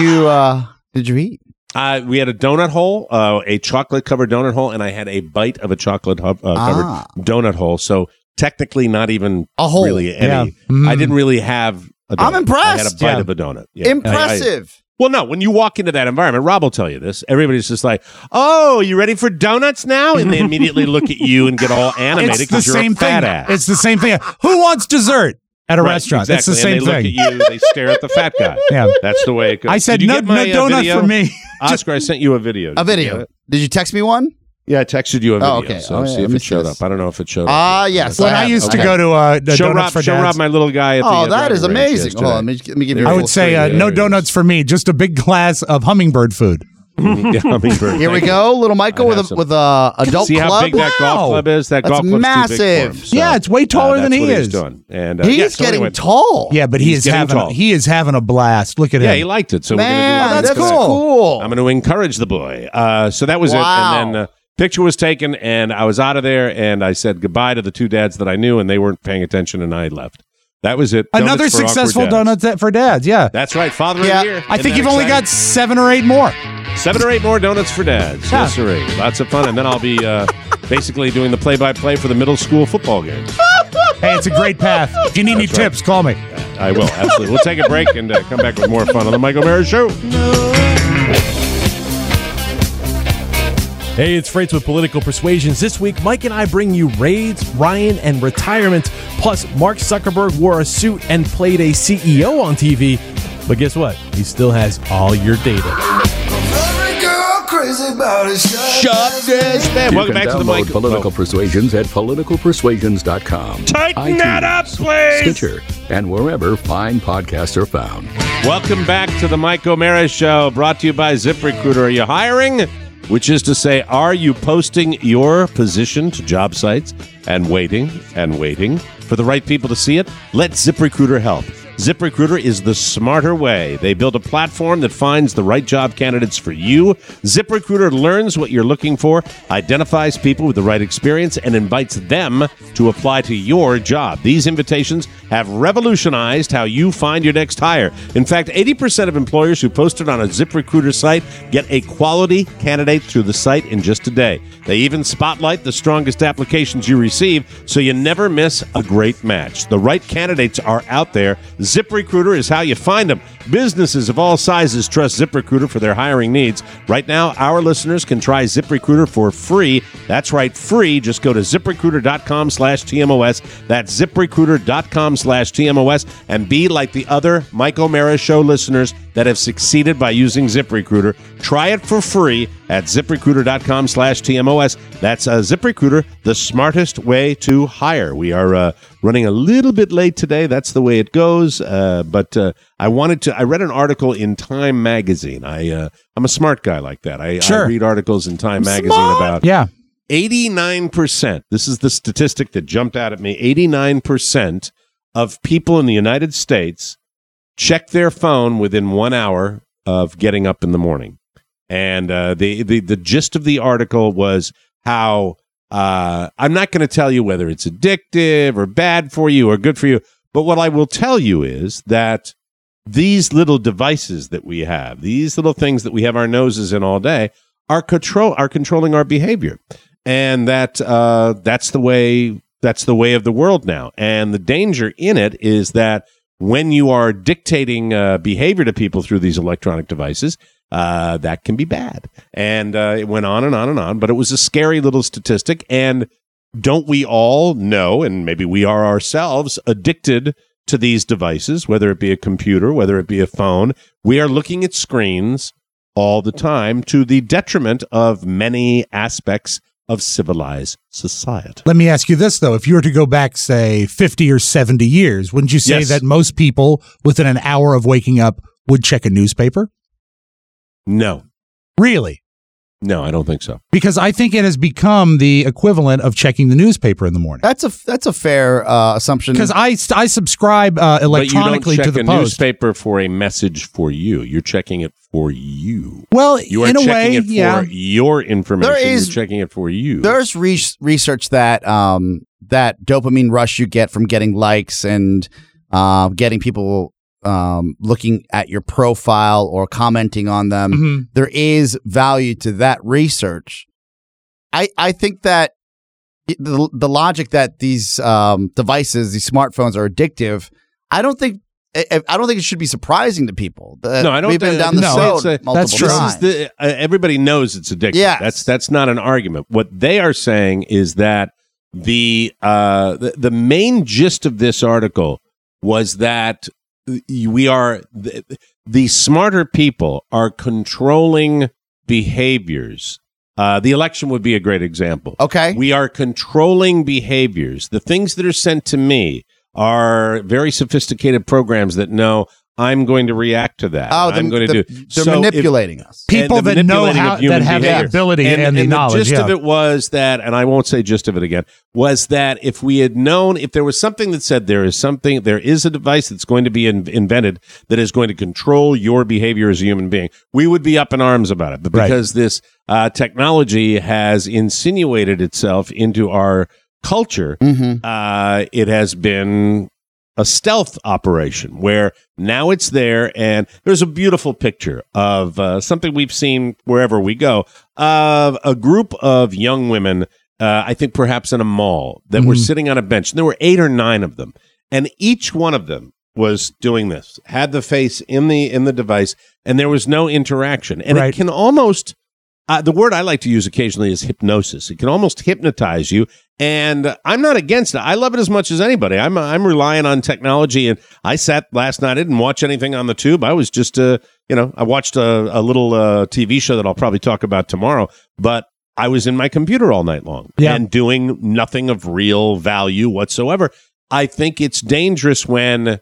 you eat? We had a donut hole, a chocolate covered donut hole, and I had a bite of a chocolate covered donut hole. So technically, not even a hole. Really any. Yeah. Mm-hmm. I didn't really have a donut. I'm impressed. I had a bite of a donut. Yeah. Impressive. Well, no, when you walk into that environment, Rob will tell you this. Everybody's just like, "Oh, you ready for donuts now?" And they immediately look at you and get all animated because you're a fat ass. It's the same thing. Who wants dessert at a restaurant? Exactly. It's the same thing. They look at you, they stare at the fat guy. Yeah, that's the way it goes. I said, no donut video? for me. Oscar, I sent you a video. Did you text me one? Yeah, I texted you a video. Oh, okay. So see if it showed up. I don't know if it showed up. Yes. When I used to go to show Donuts for Dads. Show Rob my little guy at the that is amazing. Hold on, let me give you I would say no donuts for me, just a big glass of hummingbird food. Yeah, hummingbird. Here we go, little Michael with a adult See club. how big that golf club is? That golf club's massive. Too big for him, so, yeah, it's way taller than he is. Doing. And, he's getting tall. Yeah, but he is having a blast. Look at him. Yeah, he liked it. So man, that's cool. I'm going to encourage the boy. So that was it. And then picture was taken, and I was out of there, and I said goodbye to the two dads that I knew, and they weren't paying attention, and I left. That was it. Another successful Donuts for Dads. Yeah, that's right. Father of the year. I think you've only got 7 or 8 more. 7 or 8 more Donuts for Dads. Yes, sir. Lots of fun. And then I'll be basically doing the play-by-play for the middle school football games. Hey, it's a great path. If you need any tips, call me. I will, absolutely. We'll take a break and come back with more fun on the Mike O'Meara Show. Hey, it's Freights with Political Persuasions. This week, Mike and I bring you raids, Ryan, and retirement. Plus, Mark Zuckerberg wore a suit and played a CEO on TV. But guess what? He still has all your data. Shut this man. Welcome back to the Mike. Political Persuasions at politicalpersuasions.com. Tighten that up, please. Stitcher, and wherever fine podcasts are found. Welcome back to the Mike O'Mara Show, brought to you by ZipRecruiter. Are you hiring? Which is to say, are you posting your position to job sites and waiting for the right people to see it? Let ZipRecruiter help. ZipRecruiter is the smarter way. They build a platform that finds the right job candidates for you. ZipRecruiter learns what you're looking for, identifies people with the right experience, and invites them to apply to your job. These invitations have revolutionized how you find your next hire. In fact, 80% of employers who posted on a ZipRecruiter site get a quality candidate through the site in just a day. They even spotlight the strongest applications you receive, so you never miss a great match. The right candidates are out there. ZipRecruiter is how you find them. Businesses of all sizes trust ZipRecruiter for their hiring needs. Right now, our listeners can try ZipRecruiter for free. That's right, free. Just go to ZipRecruiter.com/TMOS. That's ZipRecruiter.com/TMOS and be like the other Mike O'Mara Show listeners that have succeeded by using ZipRecruiter. Try it for free at ZipRecruiter.com/TMOS. That's ZipRecruiter, the smartest way to hire. We are running a little bit late today. That's the way it goes. But I read an article in Time Magazine. I'm a smart guy like that. I read articles in Time Magazine about 89%. This is the statistic that jumped out at me. 89% of people in the United States check their phone within 1 hour of getting up in the morning. And the gist of the article was how I'm not going to tell you whether it's addictive or bad for you or good for you, but what I will tell you is that these little devices that we have, these little things that we have our noses in all day, are controlling our behavior, and that's the way of the world now. And the danger in it is that when you are dictating behavior to people through these electronic devices, that can be bad. And it went on and on and on, but it was a scary little statistic. And don't we all know, and maybe we are ourselves, addicted to these devices, whether it be a computer, whether it be a phone? We are looking at screens all the time to the detriment of many aspects of civilized society. Let me ask you this, though. If you were to go back, say, 50 or 70 years, wouldn't you say that most people within an hour of waking up would check a newspaper? No. Really? No, I don't think so. Because I think it has become the equivalent of checking the newspaper in the morning. That's a fair assumption. Because I subscribe electronically to the Post. But you don't check a newspaper for a message for you. You're checking it for you. Well, you are in a checking way, it for your information. You're checking it for you. There's research that that dopamine rush you get from getting likes and getting people looking at your profile or commenting on them. Mm-hmm. There is value to that research. I think that the logic that these devices, these smartphones, are addictive. I don't think it should be surprising to people. No, I don't. We've been down the road multiple times. Everybody knows it's addictive. Yeah, that's not an argument. What they are saying is that the main gist of this article was that the smarter people are controlling behaviors. The election would be a great example. Okay. We are controlling behaviors. The things that are sent to me are very sophisticated programs that know I'm going to react to that. Oh, I'm going to do. They're manipulating us. People that know how, that have the ability and the knowledge. The gist of it was that, and I won't say gist of it again, was that if we had known, if there was something that said there is a device that's going to be invented that is going to control your behavior as a human being, we would be up in arms about it. But because this technology has insinuated itself into our culture, it has been a stealth operation where now it's there, and there's a beautiful picture of something we've seen wherever we go, of a group of young women, I think perhaps in a mall, that were sitting on a bench. And there were 8 or 9 of them, and each one of them was doing this, had the face in the device, and there was no interaction. And it can almost, the word I like to use occasionally is hypnosis. It can almost hypnotize you. And I'm not against it. I love it as much as anybody. I'm relying on technology. And I sat last night. I didn't watch anything on the tube. I was just, I watched a little TV show that I'll probably talk about tomorrow. But I was in my computer all night long and doing nothing of real value whatsoever. I think it's dangerous when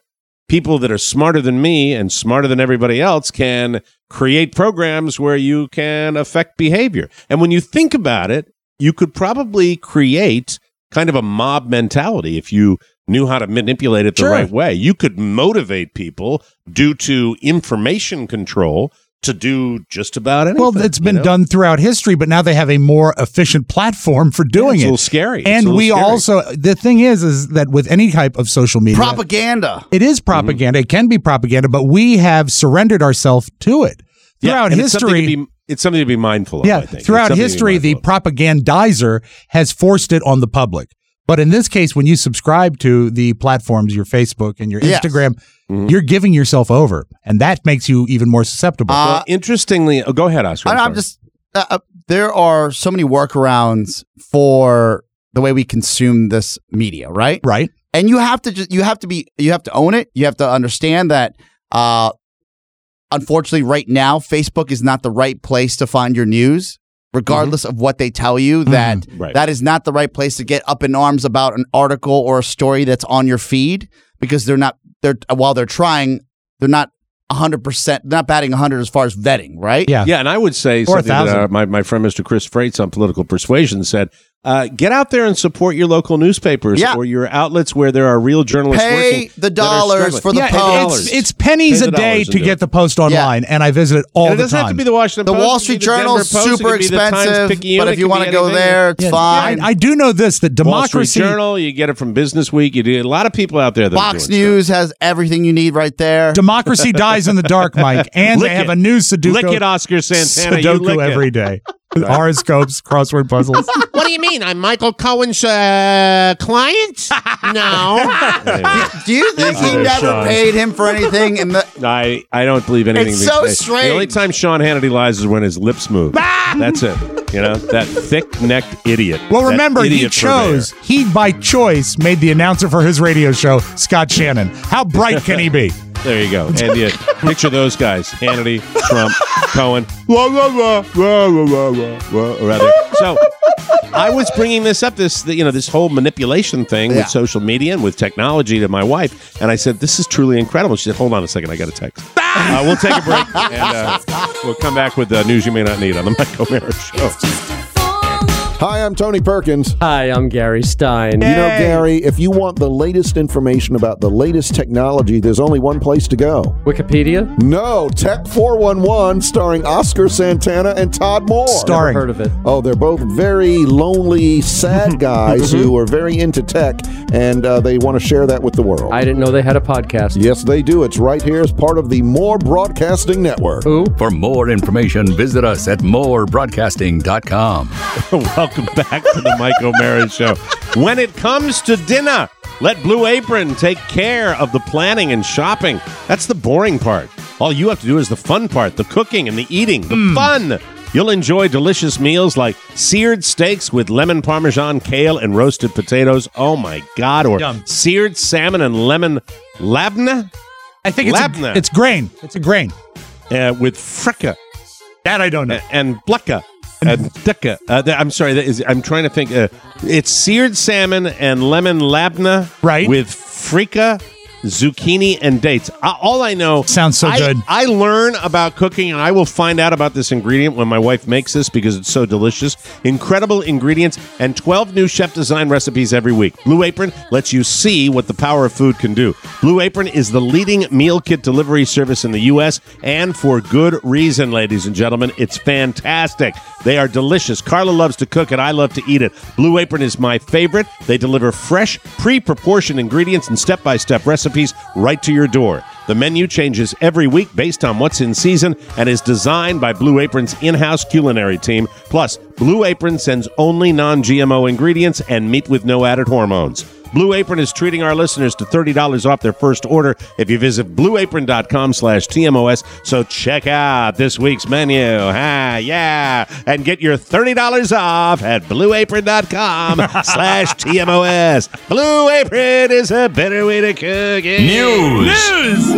people that are smarter than me and smarter than everybody else can create programs where you can affect behavior. And when you think about it, you could probably create kind of a mob mentality if you knew how to manipulate it the right way. You could motivate people due to information control to do just about anything. Well, it's been done throughout history, but now they have a more efficient platform for doing it's it. A little scary. And we also, the thing is that with any type of social media, propaganda. It is propaganda. It can be propaganda, but we have surrendered ourselves to it. Throughout history, it's something to be mindful of. Yeah, I think. Throughout history, the propagandizer has forced it on the public. But in this case, when you subscribe to the platforms, your Facebook and your Instagram, you're giving yourself over, and that makes you even more susceptible. Well, interestingly, go ahead, Oscar. I'm just there are so many workarounds for the way we consume this media, right? Right. And you have to own it. You have to understand that. Unfortunately, right now, Facebook is not the right place to find your news. Regardless of what they tell you, that is not the right place to get up in arms about an article or a story that's on your feed, because while they're trying, they're not 100%, not batting 100 as far as vetting, right? Yeah, and I would say or something that my friend Mr. Chris Freitz on Political Persuasion said, get out there and support your local newspapers or your outlets where there are real journalists working. Pay the dollars for the post. It's pennies a day to get the Post online, and I visit it all the time. It doesn't have to be the Washington Post. The Wall Street Journal is super expensive, but if you want to go there, it's fine. I do know this, that democracy... Wall Street Journal, you get it from Business Week. You do a lot of people out there that Fox News has everything you need right there. Democracy dies in the dark, Mike, and they have a new Sudoku. Lick it, Oscar Santana. Sudoku every day. Horoscopes, crossword puzzles. What do you mean? I'm Michael Cohen's client? No. Do you think he never paid him for anything? I don't believe anything. It's so strange. The only time Sean Hannity lies is when his lips move. That's it. You know, that thick-necked idiot. Well, remember, he by choice made the announcer for his radio show, Scott Shannon. How bright can he be? There you go. And you picture those guys: Hannity, Trump, Cohen. So I was bringing this up, this whole manipulation thing with social media and with technology to my wife, and I said, "This is truly incredible." She said, "Hold on a second, I got a text." We'll take a break, and we'll come back with news you may not need on the Mike O'Meara Show. Hi, I'm Tony Perkins. Hi, I'm Gary Stein. You know, Gary, if you want the latest information about the latest technology, there's only one place to go. Wikipedia? No, Tech 411, starring Oscar Santana and Todd Moore. Never heard of it. Oh, they're both very lonely, sad guys who are very into tech, and they want to share that with the world. I didn't know they had a podcast. Yes, they do. It's right here as part of the More Broadcasting Network. For more information, visit us at morebroadcasting.com. Welcome back to the Mike O'Meara Show. When it comes to dinner, let Blue Apron take care of the planning and shopping. That's the boring part. All you have to do is the fun part, the cooking and the eating, the fun. You'll enjoy delicious meals like seared steaks with lemon parmesan, kale, and roasted potatoes. Oh, my God. Or seared salmon and lemon labna? I think it's grain. It's a grain. With fricka. That I don't know. And blecka. Dicka. I'm sorry. I'm trying to think. It's seared salmon and lemon labna, right? With frika, zucchini, and dates. All I know sounds so good. I learn about cooking, and I will find out about this ingredient when my wife makes this because it's so delicious. Incredible ingredients and 12 new chef design recipes every week. Blue Apron lets you see what the power of food can do. Blue Apron is the leading meal kit delivery service in the U.S. and for good reason, ladies and gentlemen. It's fantastic. They are delicious. Carla loves to cook, and I love to eat it. Blue Apron is my favorite. They deliver fresh, pre-proportioned ingredients and step-by-step recipes right to your door. The menu changes every week based on what's in season and is designed by Blue Apron's in-house culinary team. Plus, Blue Apron sends only non-GMO ingredients and meat with no added hormones. Blue Apron is treating our listeners to $30 off their first order if you visit blueapron.com/TMOS. So check out this week's menu. And get your $30 off at blueapron.com/TMOS. Blue Apron is a better way to cook it. News.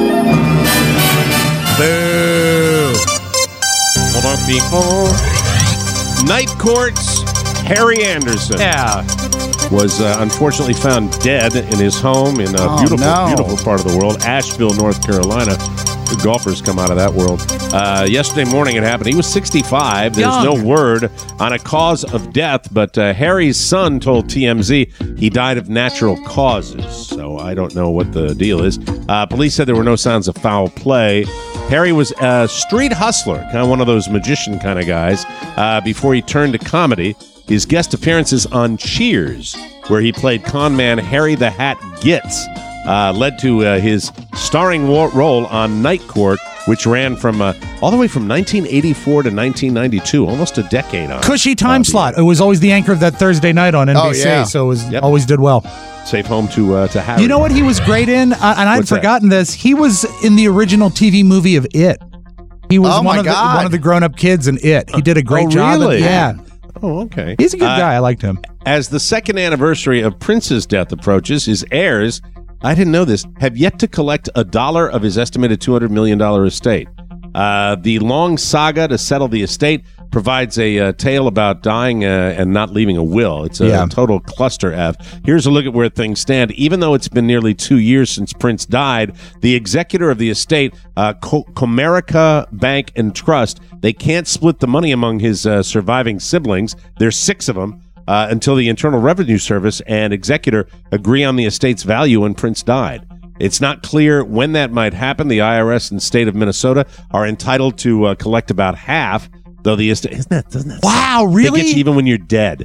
Boo. Hold on, people. Night Court's Harry Anderson. Yeah. was unfortunately found dead in his home in a beautiful part of the world, Asheville, North Carolina. The golfers come out of that world. Yesterday morning it happened. He was 65. There's no word on a cause of death, but Harry's son told TMZ he died of natural causes. So I don't know what the deal is. Police said there were no signs of foul play. Harry was a street hustler, kind of one of those magician kind of guys, before he turned to comedy. His guest appearances on Cheers, where he played con man Harry the Hat Gitz, led to his starring role on Night Court, which ran from all the way from 1984 to 1992, almost a decade on. Cushy time slot. It was always the anchor of that Thursday night on NBC, so it was always did well. Safe home to Harry. You know what he was great in? And I'd forgotten this. He was in the original TV movie of It. He was one of the grown-up kids in It. He did a great job. Really? Yeah. Oh, okay. He's a good guy. I liked him. As the second anniversary of Prince's death approaches, his heirs, I didn't know this, have yet to collect $1 of his estimated $200 million estate. The long saga to settle the estate provides a tale about dying and not leaving a will. It's a total cluster F. Here's a look at where things stand. Even though it's been nearly 2 years since Prince died, the executor of the estate, Comerica Bank and Trust, they can't split the money among his surviving siblings. There's 6 of them. Until the Internal Revenue Service and executor agree on the estate's value when Prince died. It's not clear when that might happen. The IRS and state of Minnesota are entitled to collect about half, though the estate doesn't that wow, really? They get you even when you're dead.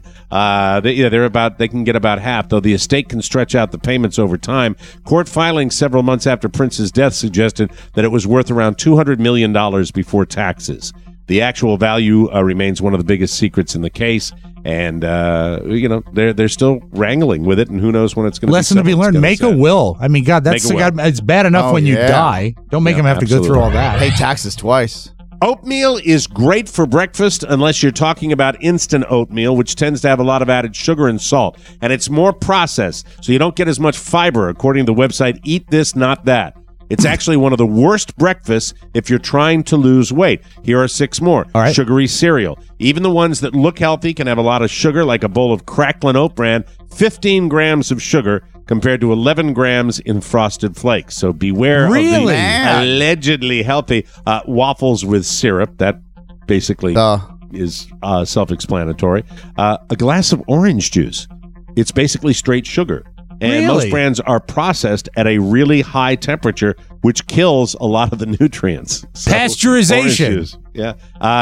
They can get about half, though the estate can stretch out the payments over time. Court filings several months after Prince's death suggested that it was worth around $200 million before taxes. The actual value remains one of the biggest secrets in the case. And they're still wrangling with it, and who knows when it's going to be. Lesson to be learned: make a will. I mean, God, it's bad enough when you die. Don't make him have to go through all that. Pay taxes twice. Oatmeal is great for breakfast unless you're talking about instant oatmeal, which tends to have a lot of added sugar and salt, and it's more processed, so you don't get as much fiber, according to the website Eat This Not That. It's actually one of the worst breakfasts if you're trying to lose weight. Here are 6 more. All right. Sugary cereal. Even the ones that look healthy can have a lot of sugar, like a bowl of Cracklin Oat Bran, 15 grams of sugar compared to 11 grams in Frosted Flakes. So beware of the allegedly healthy waffles with syrup. That basically is self-explanatory. A glass of orange juice. It's basically straight sugar. And most brands are processed at a really high temperature, which kills a lot of the nutrients. So, pasteurization. Yeah.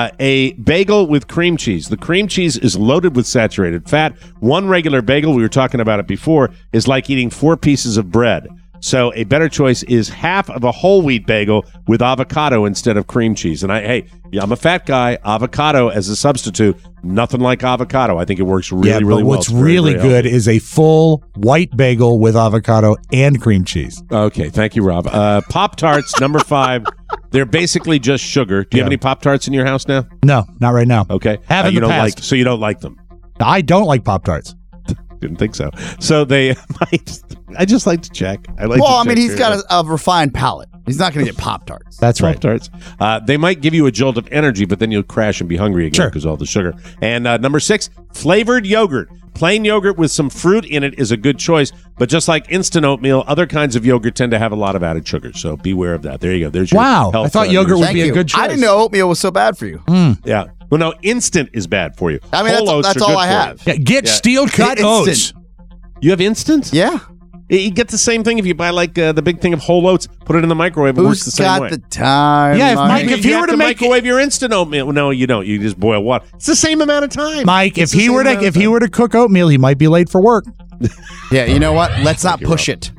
A bagel with cream cheese. The cream cheese is loaded with saturated fat. One regular bagel, we were talking about it before, is like eating 4 pieces of bread. So a better choice is half of a whole wheat bagel with avocado instead of cream cheese. And I'm a fat guy. Avocado as a substitute, nothing like avocado. I think it works really well. What's really good is a full white bagel with avocado and cream cheese. Okay, thank you, Rob. Pop-Tarts, number 5. They're basically just sugar. Do you have any Pop-Tarts in your house now? No, not right now. Okay. Have in the past. So you don't like them? I don't like Pop-Tarts. Didn't think so. So they might. I just like to check. He's got a refined palate. He's not going to get Pop-Tarts. That's right. Pop-Tarts. They might give you a jolt of energy, but then you'll crash and be hungry again because of all the sugar. And number 6, flavored yogurt. Plain yogurt with some fruit in it is a good choice, but just like instant oatmeal, other kinds of yogurt tend to have a lot of added sugar. So beware of that. There you go. There's your health. I thought yogurt would be a good choice. I didn't know oatmeal was so bad for you. Yeah. Well, no, instant is bad for you. I mean, that's all I have. Yeah, get steel cut oats. You have instant? Yeah. You get the same thing if you buy the big thing of whole oats, put it in the microwave, it works the same way. Who's got the time? Yeah, if you were to microwave your instant oatmeal, no, you don't. You just boil water. It's the same amount of time. Mike, if he were to cook oatmeal, he might be late for work. Yeah, you know what? Let's not push it.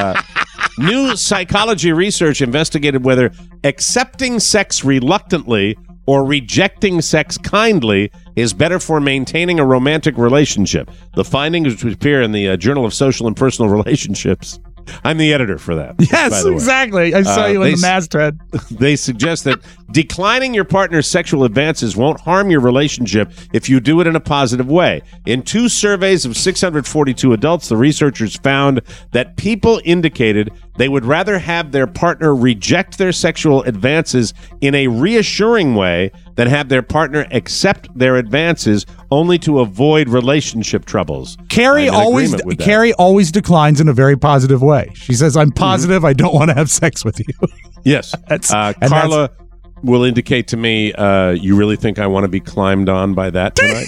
New psychology research investigated whether accepting sex reluctantly or rejecting sex kindly is better for maintaining a romantic relationship. The findings, which appear in the Journal of Social and Personal Relationships. I'm the editor for that. Yes, exactly. I saw you in the masthead. They suggest that declining your partner's sexual advances won't harm your relationship if you do it in a positive way. In 2 surveys of 642 adults, the researchers found that people indicated They would rather have their partner reject their sexual advances in a reassuring way than have their partner accept their advances only to avoid relationship troubles. Carrie always declines in a very positive way. She says, I'm positive I don't want to have sex with you. Yes. Carla will indicate to me, you really think I want to be climbed on by that tonight?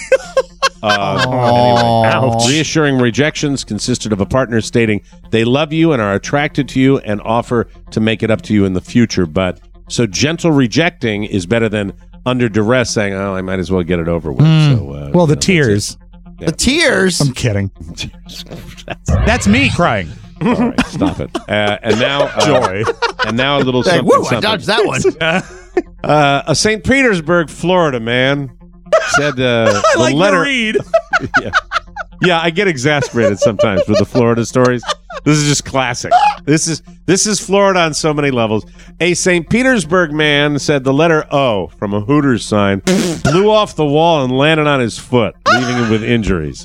Anyway, reassuring rejections consisted of a partner stating they love you and are attracted to you and offer to make it up to you in the future. But so gentle rejecting is better than under duress saying, oh, I might as well get it over with. So, the tears. Yeah. The tears? I'm kidding. That's me crying. All right, stop it. And now joy. And now a little something. Woo, I dodged that one. A St. Petersburg, Florida man said I the like letter. to read. Yeah, I get exasperated sometimes with the Florida stories. This is just classic. This is Florida on so many levels. A St. Petersburg man said the letter O from a Hooters sign blew off the wall and landed on his foot, leaving him with injuries.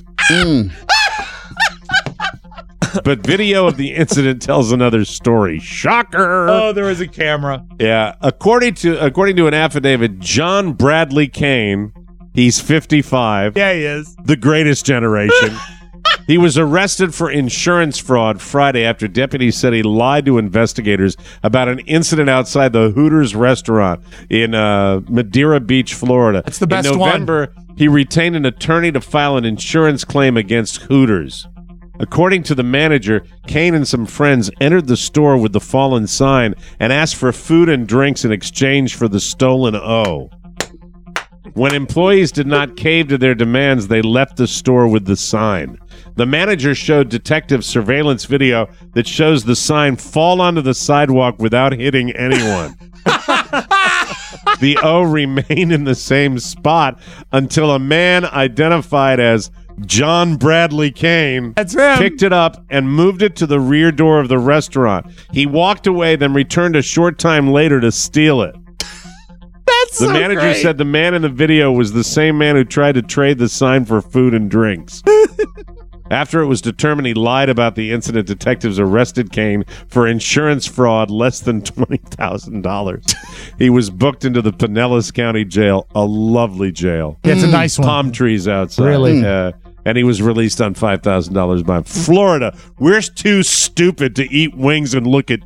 But video of the incident tells another story. Shocker! Oh, there was a camera. Yeah, according to an affidavit, John Bradley Kane, he's 55. Yeah, he is. The greatest generation. He was arrested for insurance fraud Friday after deputies said he lied to investigators about an incident outside the Hooters restaurant in Madeira Beach, Florida. That's the best one. In November, he retained an attorney to file an insurance claim against Hooters. According to the manager, Kane and some friends entered the store with the fallen sign and asked for food and drinks in exchange for the stolen O. When employees did not cave to their demands, they left the store with the sign. The manager showed detectives surveillance video that shows the sign fall onto the sidewalk without hitting anyone. The O remained in the same spot until a man identified as John Bradley Kane picked it up and moved it to the rear door of the restaurant. He walked away, then returned a short time later to steal it. The manager said the man in the video was the same man who tried to trade the sign for food and drinks. After it was determined he lied about the incident, detectives arrested Kane for insurance fraud less than $20,000. He was booked into the Pinellas County Jail, a lovely jail. Yeah, it's a nice one. Palm trees outside. Really? And he was released on $5,000 bond. Florida, we're too stupid to eat wings and look at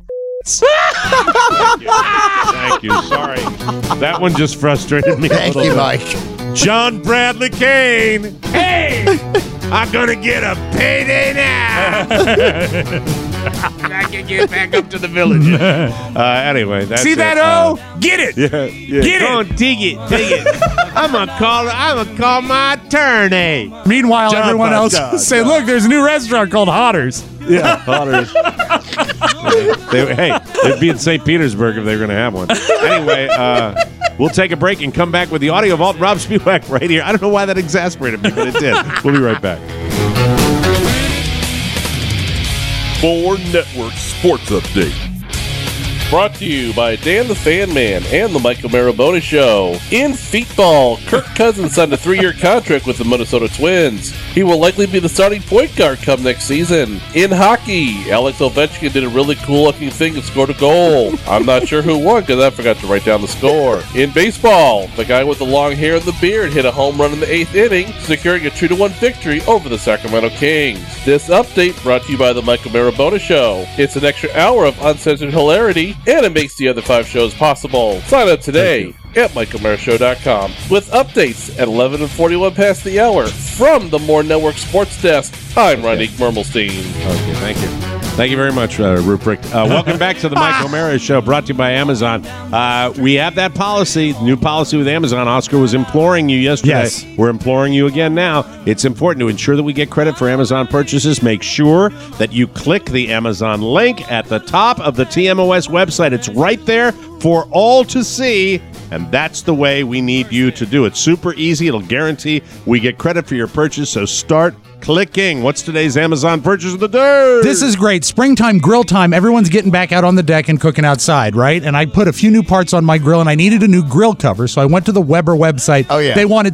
Thank you. Sorry. That one just frustrated me a little bit. Mike. John Bradley Kane. Hey! I'm going to get a payday now. I can get back up to the village. Anyway, that's See that O? Get it. Yeah. Get Go it. on, dig it. I'm gonna call my attorney. Meanwhile, everyone else say, look, there's a new restaurant called Hotters. Yeah, Hotters. They'd be in St. Petersburg if they were going to have one. Anyway, we'll take a break and come back with the audio of Rob Spewak right here. I don't know why that exasperated me, but it did. We'll be right back. Ford Network Sports Update. Brought to you by Dan the Fan Man and the Michael Marabona Show. In feetball, Kirk Cousins signed a 3-year contract with the Minnesota Twins. He will likely be the starting point guard come next season. In hockey, Alex Ovechkin did a really cool-looking thing and scored a goal. I'm not sure who won because I forgot to write down the score. In baseball, the guy with the long hair and the beard hit a home run in the 8th inning, securing a 2-1 victory over the Sacramento Kings. This update brought to you by the Michael Marabona Show. It's an extra hour of uncensored hilarity, and it makes the other 5 shows possible. Sign up today at michaelmarshow.com with updates at 11:41 past the hour. From the More Network Sports Desk, I'm Ronnie Mermelstein. Okay, thank you. Thank you very much, Rupert. Welcome back to the Mike O'Mara Show, brought to you by Amazon. We have that policy, new policy with Amazon. Oscar was imploring you yesterday. Yes. We're imploring you again now. It's important to ensure that we get credit for Amazon purchases. Make sure that you click the Amazon link at the top of the TMOS website. It's right there for all to see, and that's the way we need you to do it. Super easy. It'll guarantee we get credit for your purchase, so start clicking. What's today's Amazon purchase of the day? This is great. Springtime grill time. Everyone's getting back out on the deck and cooking outside, right? And I put a few new parts on my grill, and I needed a new grill cover, so I went to the Weber website. Oh, yeah. They wanted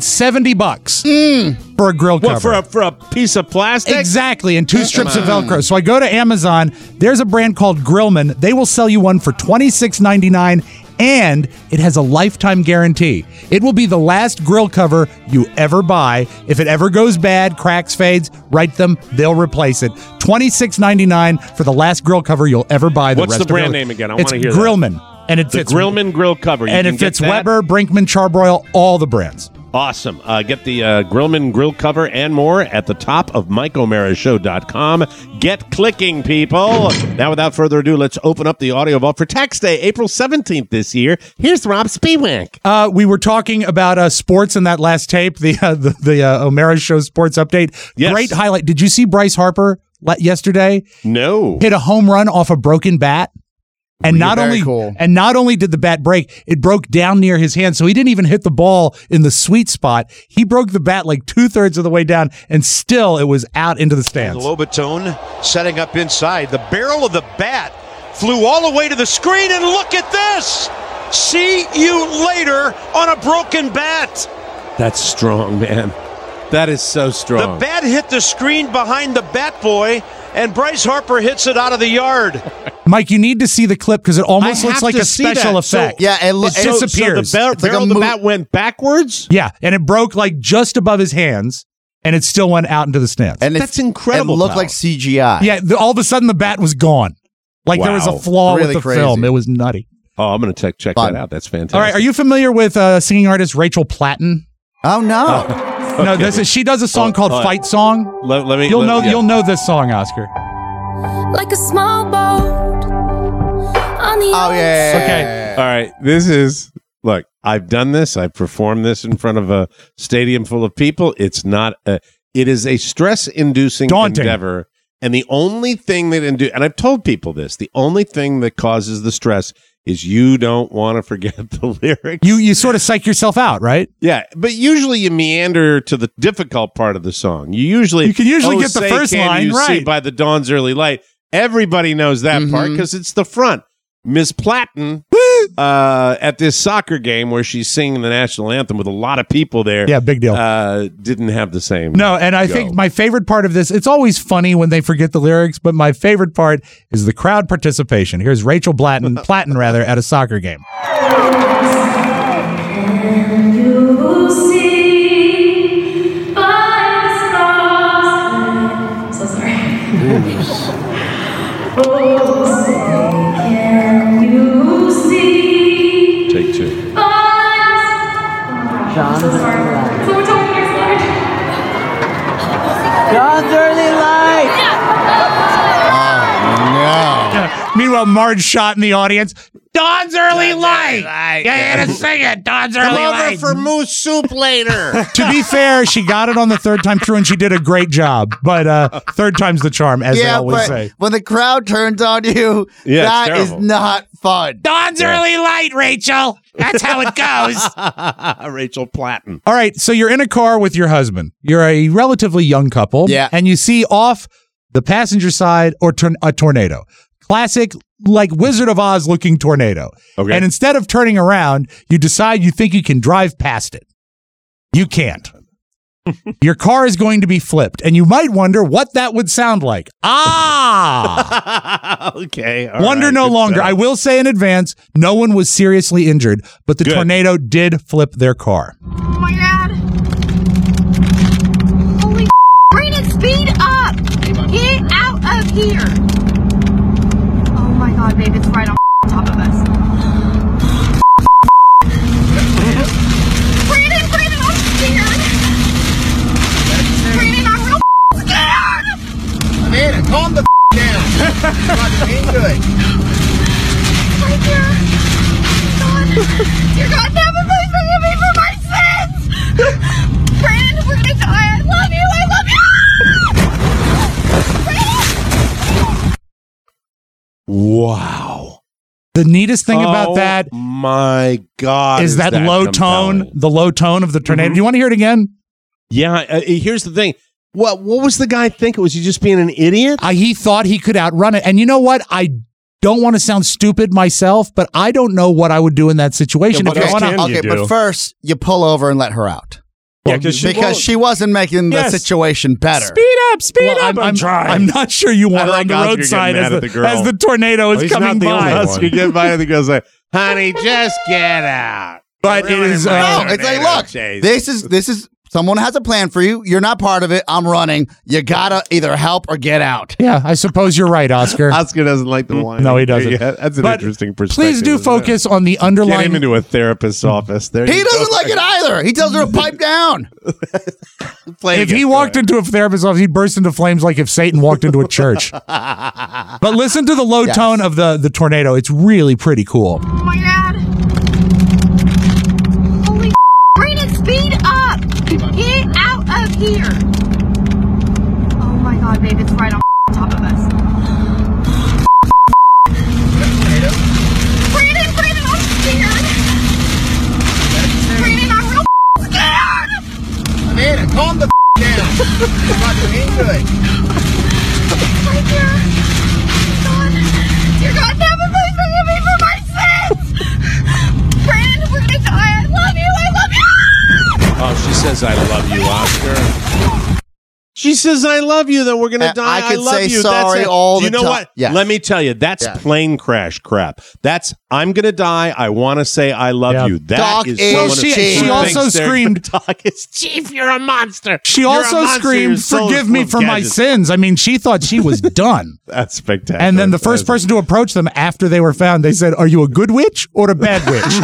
$70 for a grill cover. What, for a piece of plastic? Exactly, and 2 strips of Velcro. So I go to Amazon. There's a brand called Grillman. They will sell you one for $26.99, and it has a lifetime guarantee. It will be the last grill cover you ever buy. If it ever goes bad, cracks, fades, write them, they'll replace it. $26.99 for the last grill cover you'll ever buy. What's the brand name again? I want to hear It's Grillman. And it fits the Grillman grill cover. And it fits Weber, Brinkman, Charbroil, all the brands. Awesome. Get the Grillman grill cover and more at the top of MikeO'MaraShow.com. Get clicking, people. Now, without further ado, let's open up the audio vault for Tax Day, April 17th this year. Here's Rob Spiewak. We were talking about sports in that last tape, the O'Mara Show sports update. Yes. Great highlight. Did you see Bryce Harper yesterday? No. Hit a home run off a broken bat. And not only did the bat break, it broke down near his hand. So he didn't even hit the ball in the sweet spot. He broke the bat like 2/3 of the way down, and still it was out into the stands. Lobatone setting up inside. The barrel of the bat flew all the way to the screen, and look at this! See you later on a broken bat. That's strong, man. That is so strong. The bat hit the screen behind the bat boy, and Bryce Harper hits it out of the yard. Mike, you need to see the clip because it almost looks like a special effect. Yeah, it disappears. So the barrel of the bat went backwards? Yeah, and it broke like just above his hands, and it still went out into the stands. And that's incredible. It looked like CGI. Yeah, all of a sudden the bat was gone. Like there was a flaw with the film. It was nutty. Oh, I'm going to check that out. That's fantastic. All right, are you familiar with singing artist Rachel Platten? Oh, no. No, she does a song called Fight Song. You'll know this song, Oscar. Like a small boat on the ocean. Okay. All right. Look, I've done this. I've performed this in front of a stadium full of people. It is a stress-inducing endeavor. And the only thing and I've told people this, the only thing that causes the stress is you don't want to forget the lyrics. You sort of psych yourself out, right? Yeah, but usually you meander to the difficult part of the song. You can usually get the first line right. See by the dawn's early light. Everybody knows that part because it's the front. Ms. Platten at this soccer game where she's singing the national anthem with a lot of people there. Yeah, big deal. Didn't have the same. No, and I think my favorite part of this, it's always funny when they forget the lyrics, but my favorite part is the crowd participation. Here's Rachel Platten at a soccer game. Take two. John's early light. Meanwhile, Marge shot in the audience. Dawn's early light. You had to sing it. Dawn's early light. Come over for moose soup later. To be fair, she got it on the third time through, and she did a great job. But third time's the charm, as they always say. When the crowd turns on you, that is not fun. Dawn's early light, Rachel. That's how it goes. Rachel Platten. All right, so you're in a car with your husband. You're a relatively young couple. Yeah. And you see off the passenger side a tornado. Classic, like Wizard of Oz looking tornado. Okay. And instead of turning around, you decide you think you can drive past it. You can't. Your car is going to be flipped, and you might wonder what that would sound like. Okay. Wonder no longer. I will say in advance, no one was seriously injured, but the tornado did flip their car. Oh my God. Holy bring it, speed up. Get out of here. Oh my God, babe, it's right on top of us. Brandon, I'm scared. Brandon, I'm real scared. Amanda, calm the down. It ain't good. Right here. God, dear God, never please forgive me for my sins. Brandon, we're gonna die. I love you. Wow. The neatest thing about that, my God, is that low compelling. tone, the low tone of the tornado. Do you want to hear it again? Yeah. Here's the thing. What was the guy thinking? Was he just being an idiot? He thought he could outrun it. And you know what? I don't want to sound stupid myself, but I don't know what I would do in that situation. But first, you pull over and let her out. Yeah, because she wasn't making the situation better. Speed up. I'm not sure you want her on the roadside as the tornado is coming by. You get by and the girl's like, honey, just get out. But it is. It's like, look, this is. Someone has a plan for you. You're not part of it. I'm running. You gotta either help or get out. Yeah, I suppose you're right, Oscar. Oscar doesn't like the whining. No, he doesn't. Yeah, that's an interesting perspective. Please do focus on the underlying. Get him into a therapist's office. He doesn't like it either. He tells her to pipe down. If he walked into a therapist's office, he'd burst into flames like if Satan walked into a church. But listen to the low tone of the tornado. It's really pretty cool. Oh my God. Holy Brandon, speed up. Get out of here. Oh my God, babe, it's right on top of us. Brandon, I'm scared. Brandon, I'm real scared. Amanda, calm the down. You're not doing good. Right here. God, dear God, never please forgive me for my sins. Brandon, we're gonna die. I love you. Oh, she says, I love you, Oscar. She says, I love you, then we're going to die. I could love say you. sorry all the time. You know what? Yes. Let me tell you, that's plane crash crap. That's, I'm going to die. I want to say I love you. That Doc is is she also screamed, Doc is Chief, you're a monster. She You're also a monster. screamed, You're so forgive me full for of my gadgets. sins. I mean, she thought she was done. That's spectacular. And then the first person to approach them after they were found, they said, are you a good witch or a bad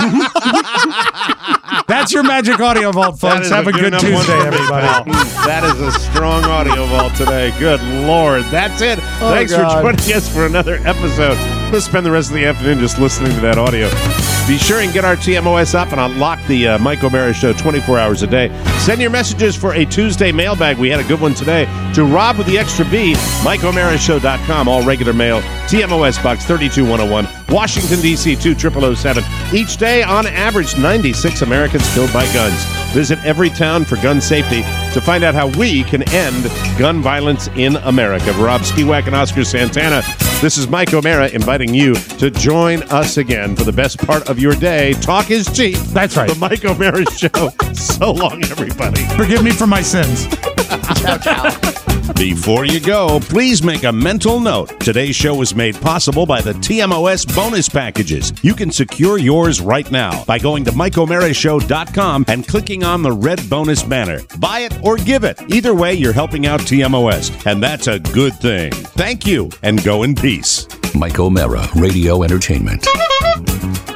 witch? That's your Magic Audio Vault, folks. Have a good Tuesday, everybody. That is a strong audio vault today. Good Lord. That's it. Thanks for joining us for another episode. Let's spend the rest of the afternoon just listening to that audio. Be sure and get our TMOS up and unlock the Mike O'Mara Show 24 hours a day. Send your messages for a Tuesday mailbag. We had a good one today to Rob with the extra B, MikeO'MaraShow.com. All regular mail, TMOS Box 32101, Washington, D.C. 20007. Each day, on average, 96 Americans killed by guns. Visit every town for gun safety to find out how we can end gun violence in America. For Rob Spiewak and Oscar Santana, this is Mike O'Mara inviting you to join us again for the best part of your day. Talk is cheap. That's right. The Mike O'Mara Show. So long, everybody. Forgive me for my sins. Ciao, ciao. Before you go, please make a mental note. Today's show was made possible by the TMOS bonus packages. You can secure yours right now by going to MikeO'MaraShow.com and clicking on the red bonus banner. Buy it or give it. Either way, you're helping out TMOS, and that's a good thing. Thank you, and go in peace. Mike O'Mara, Radio Entertainment.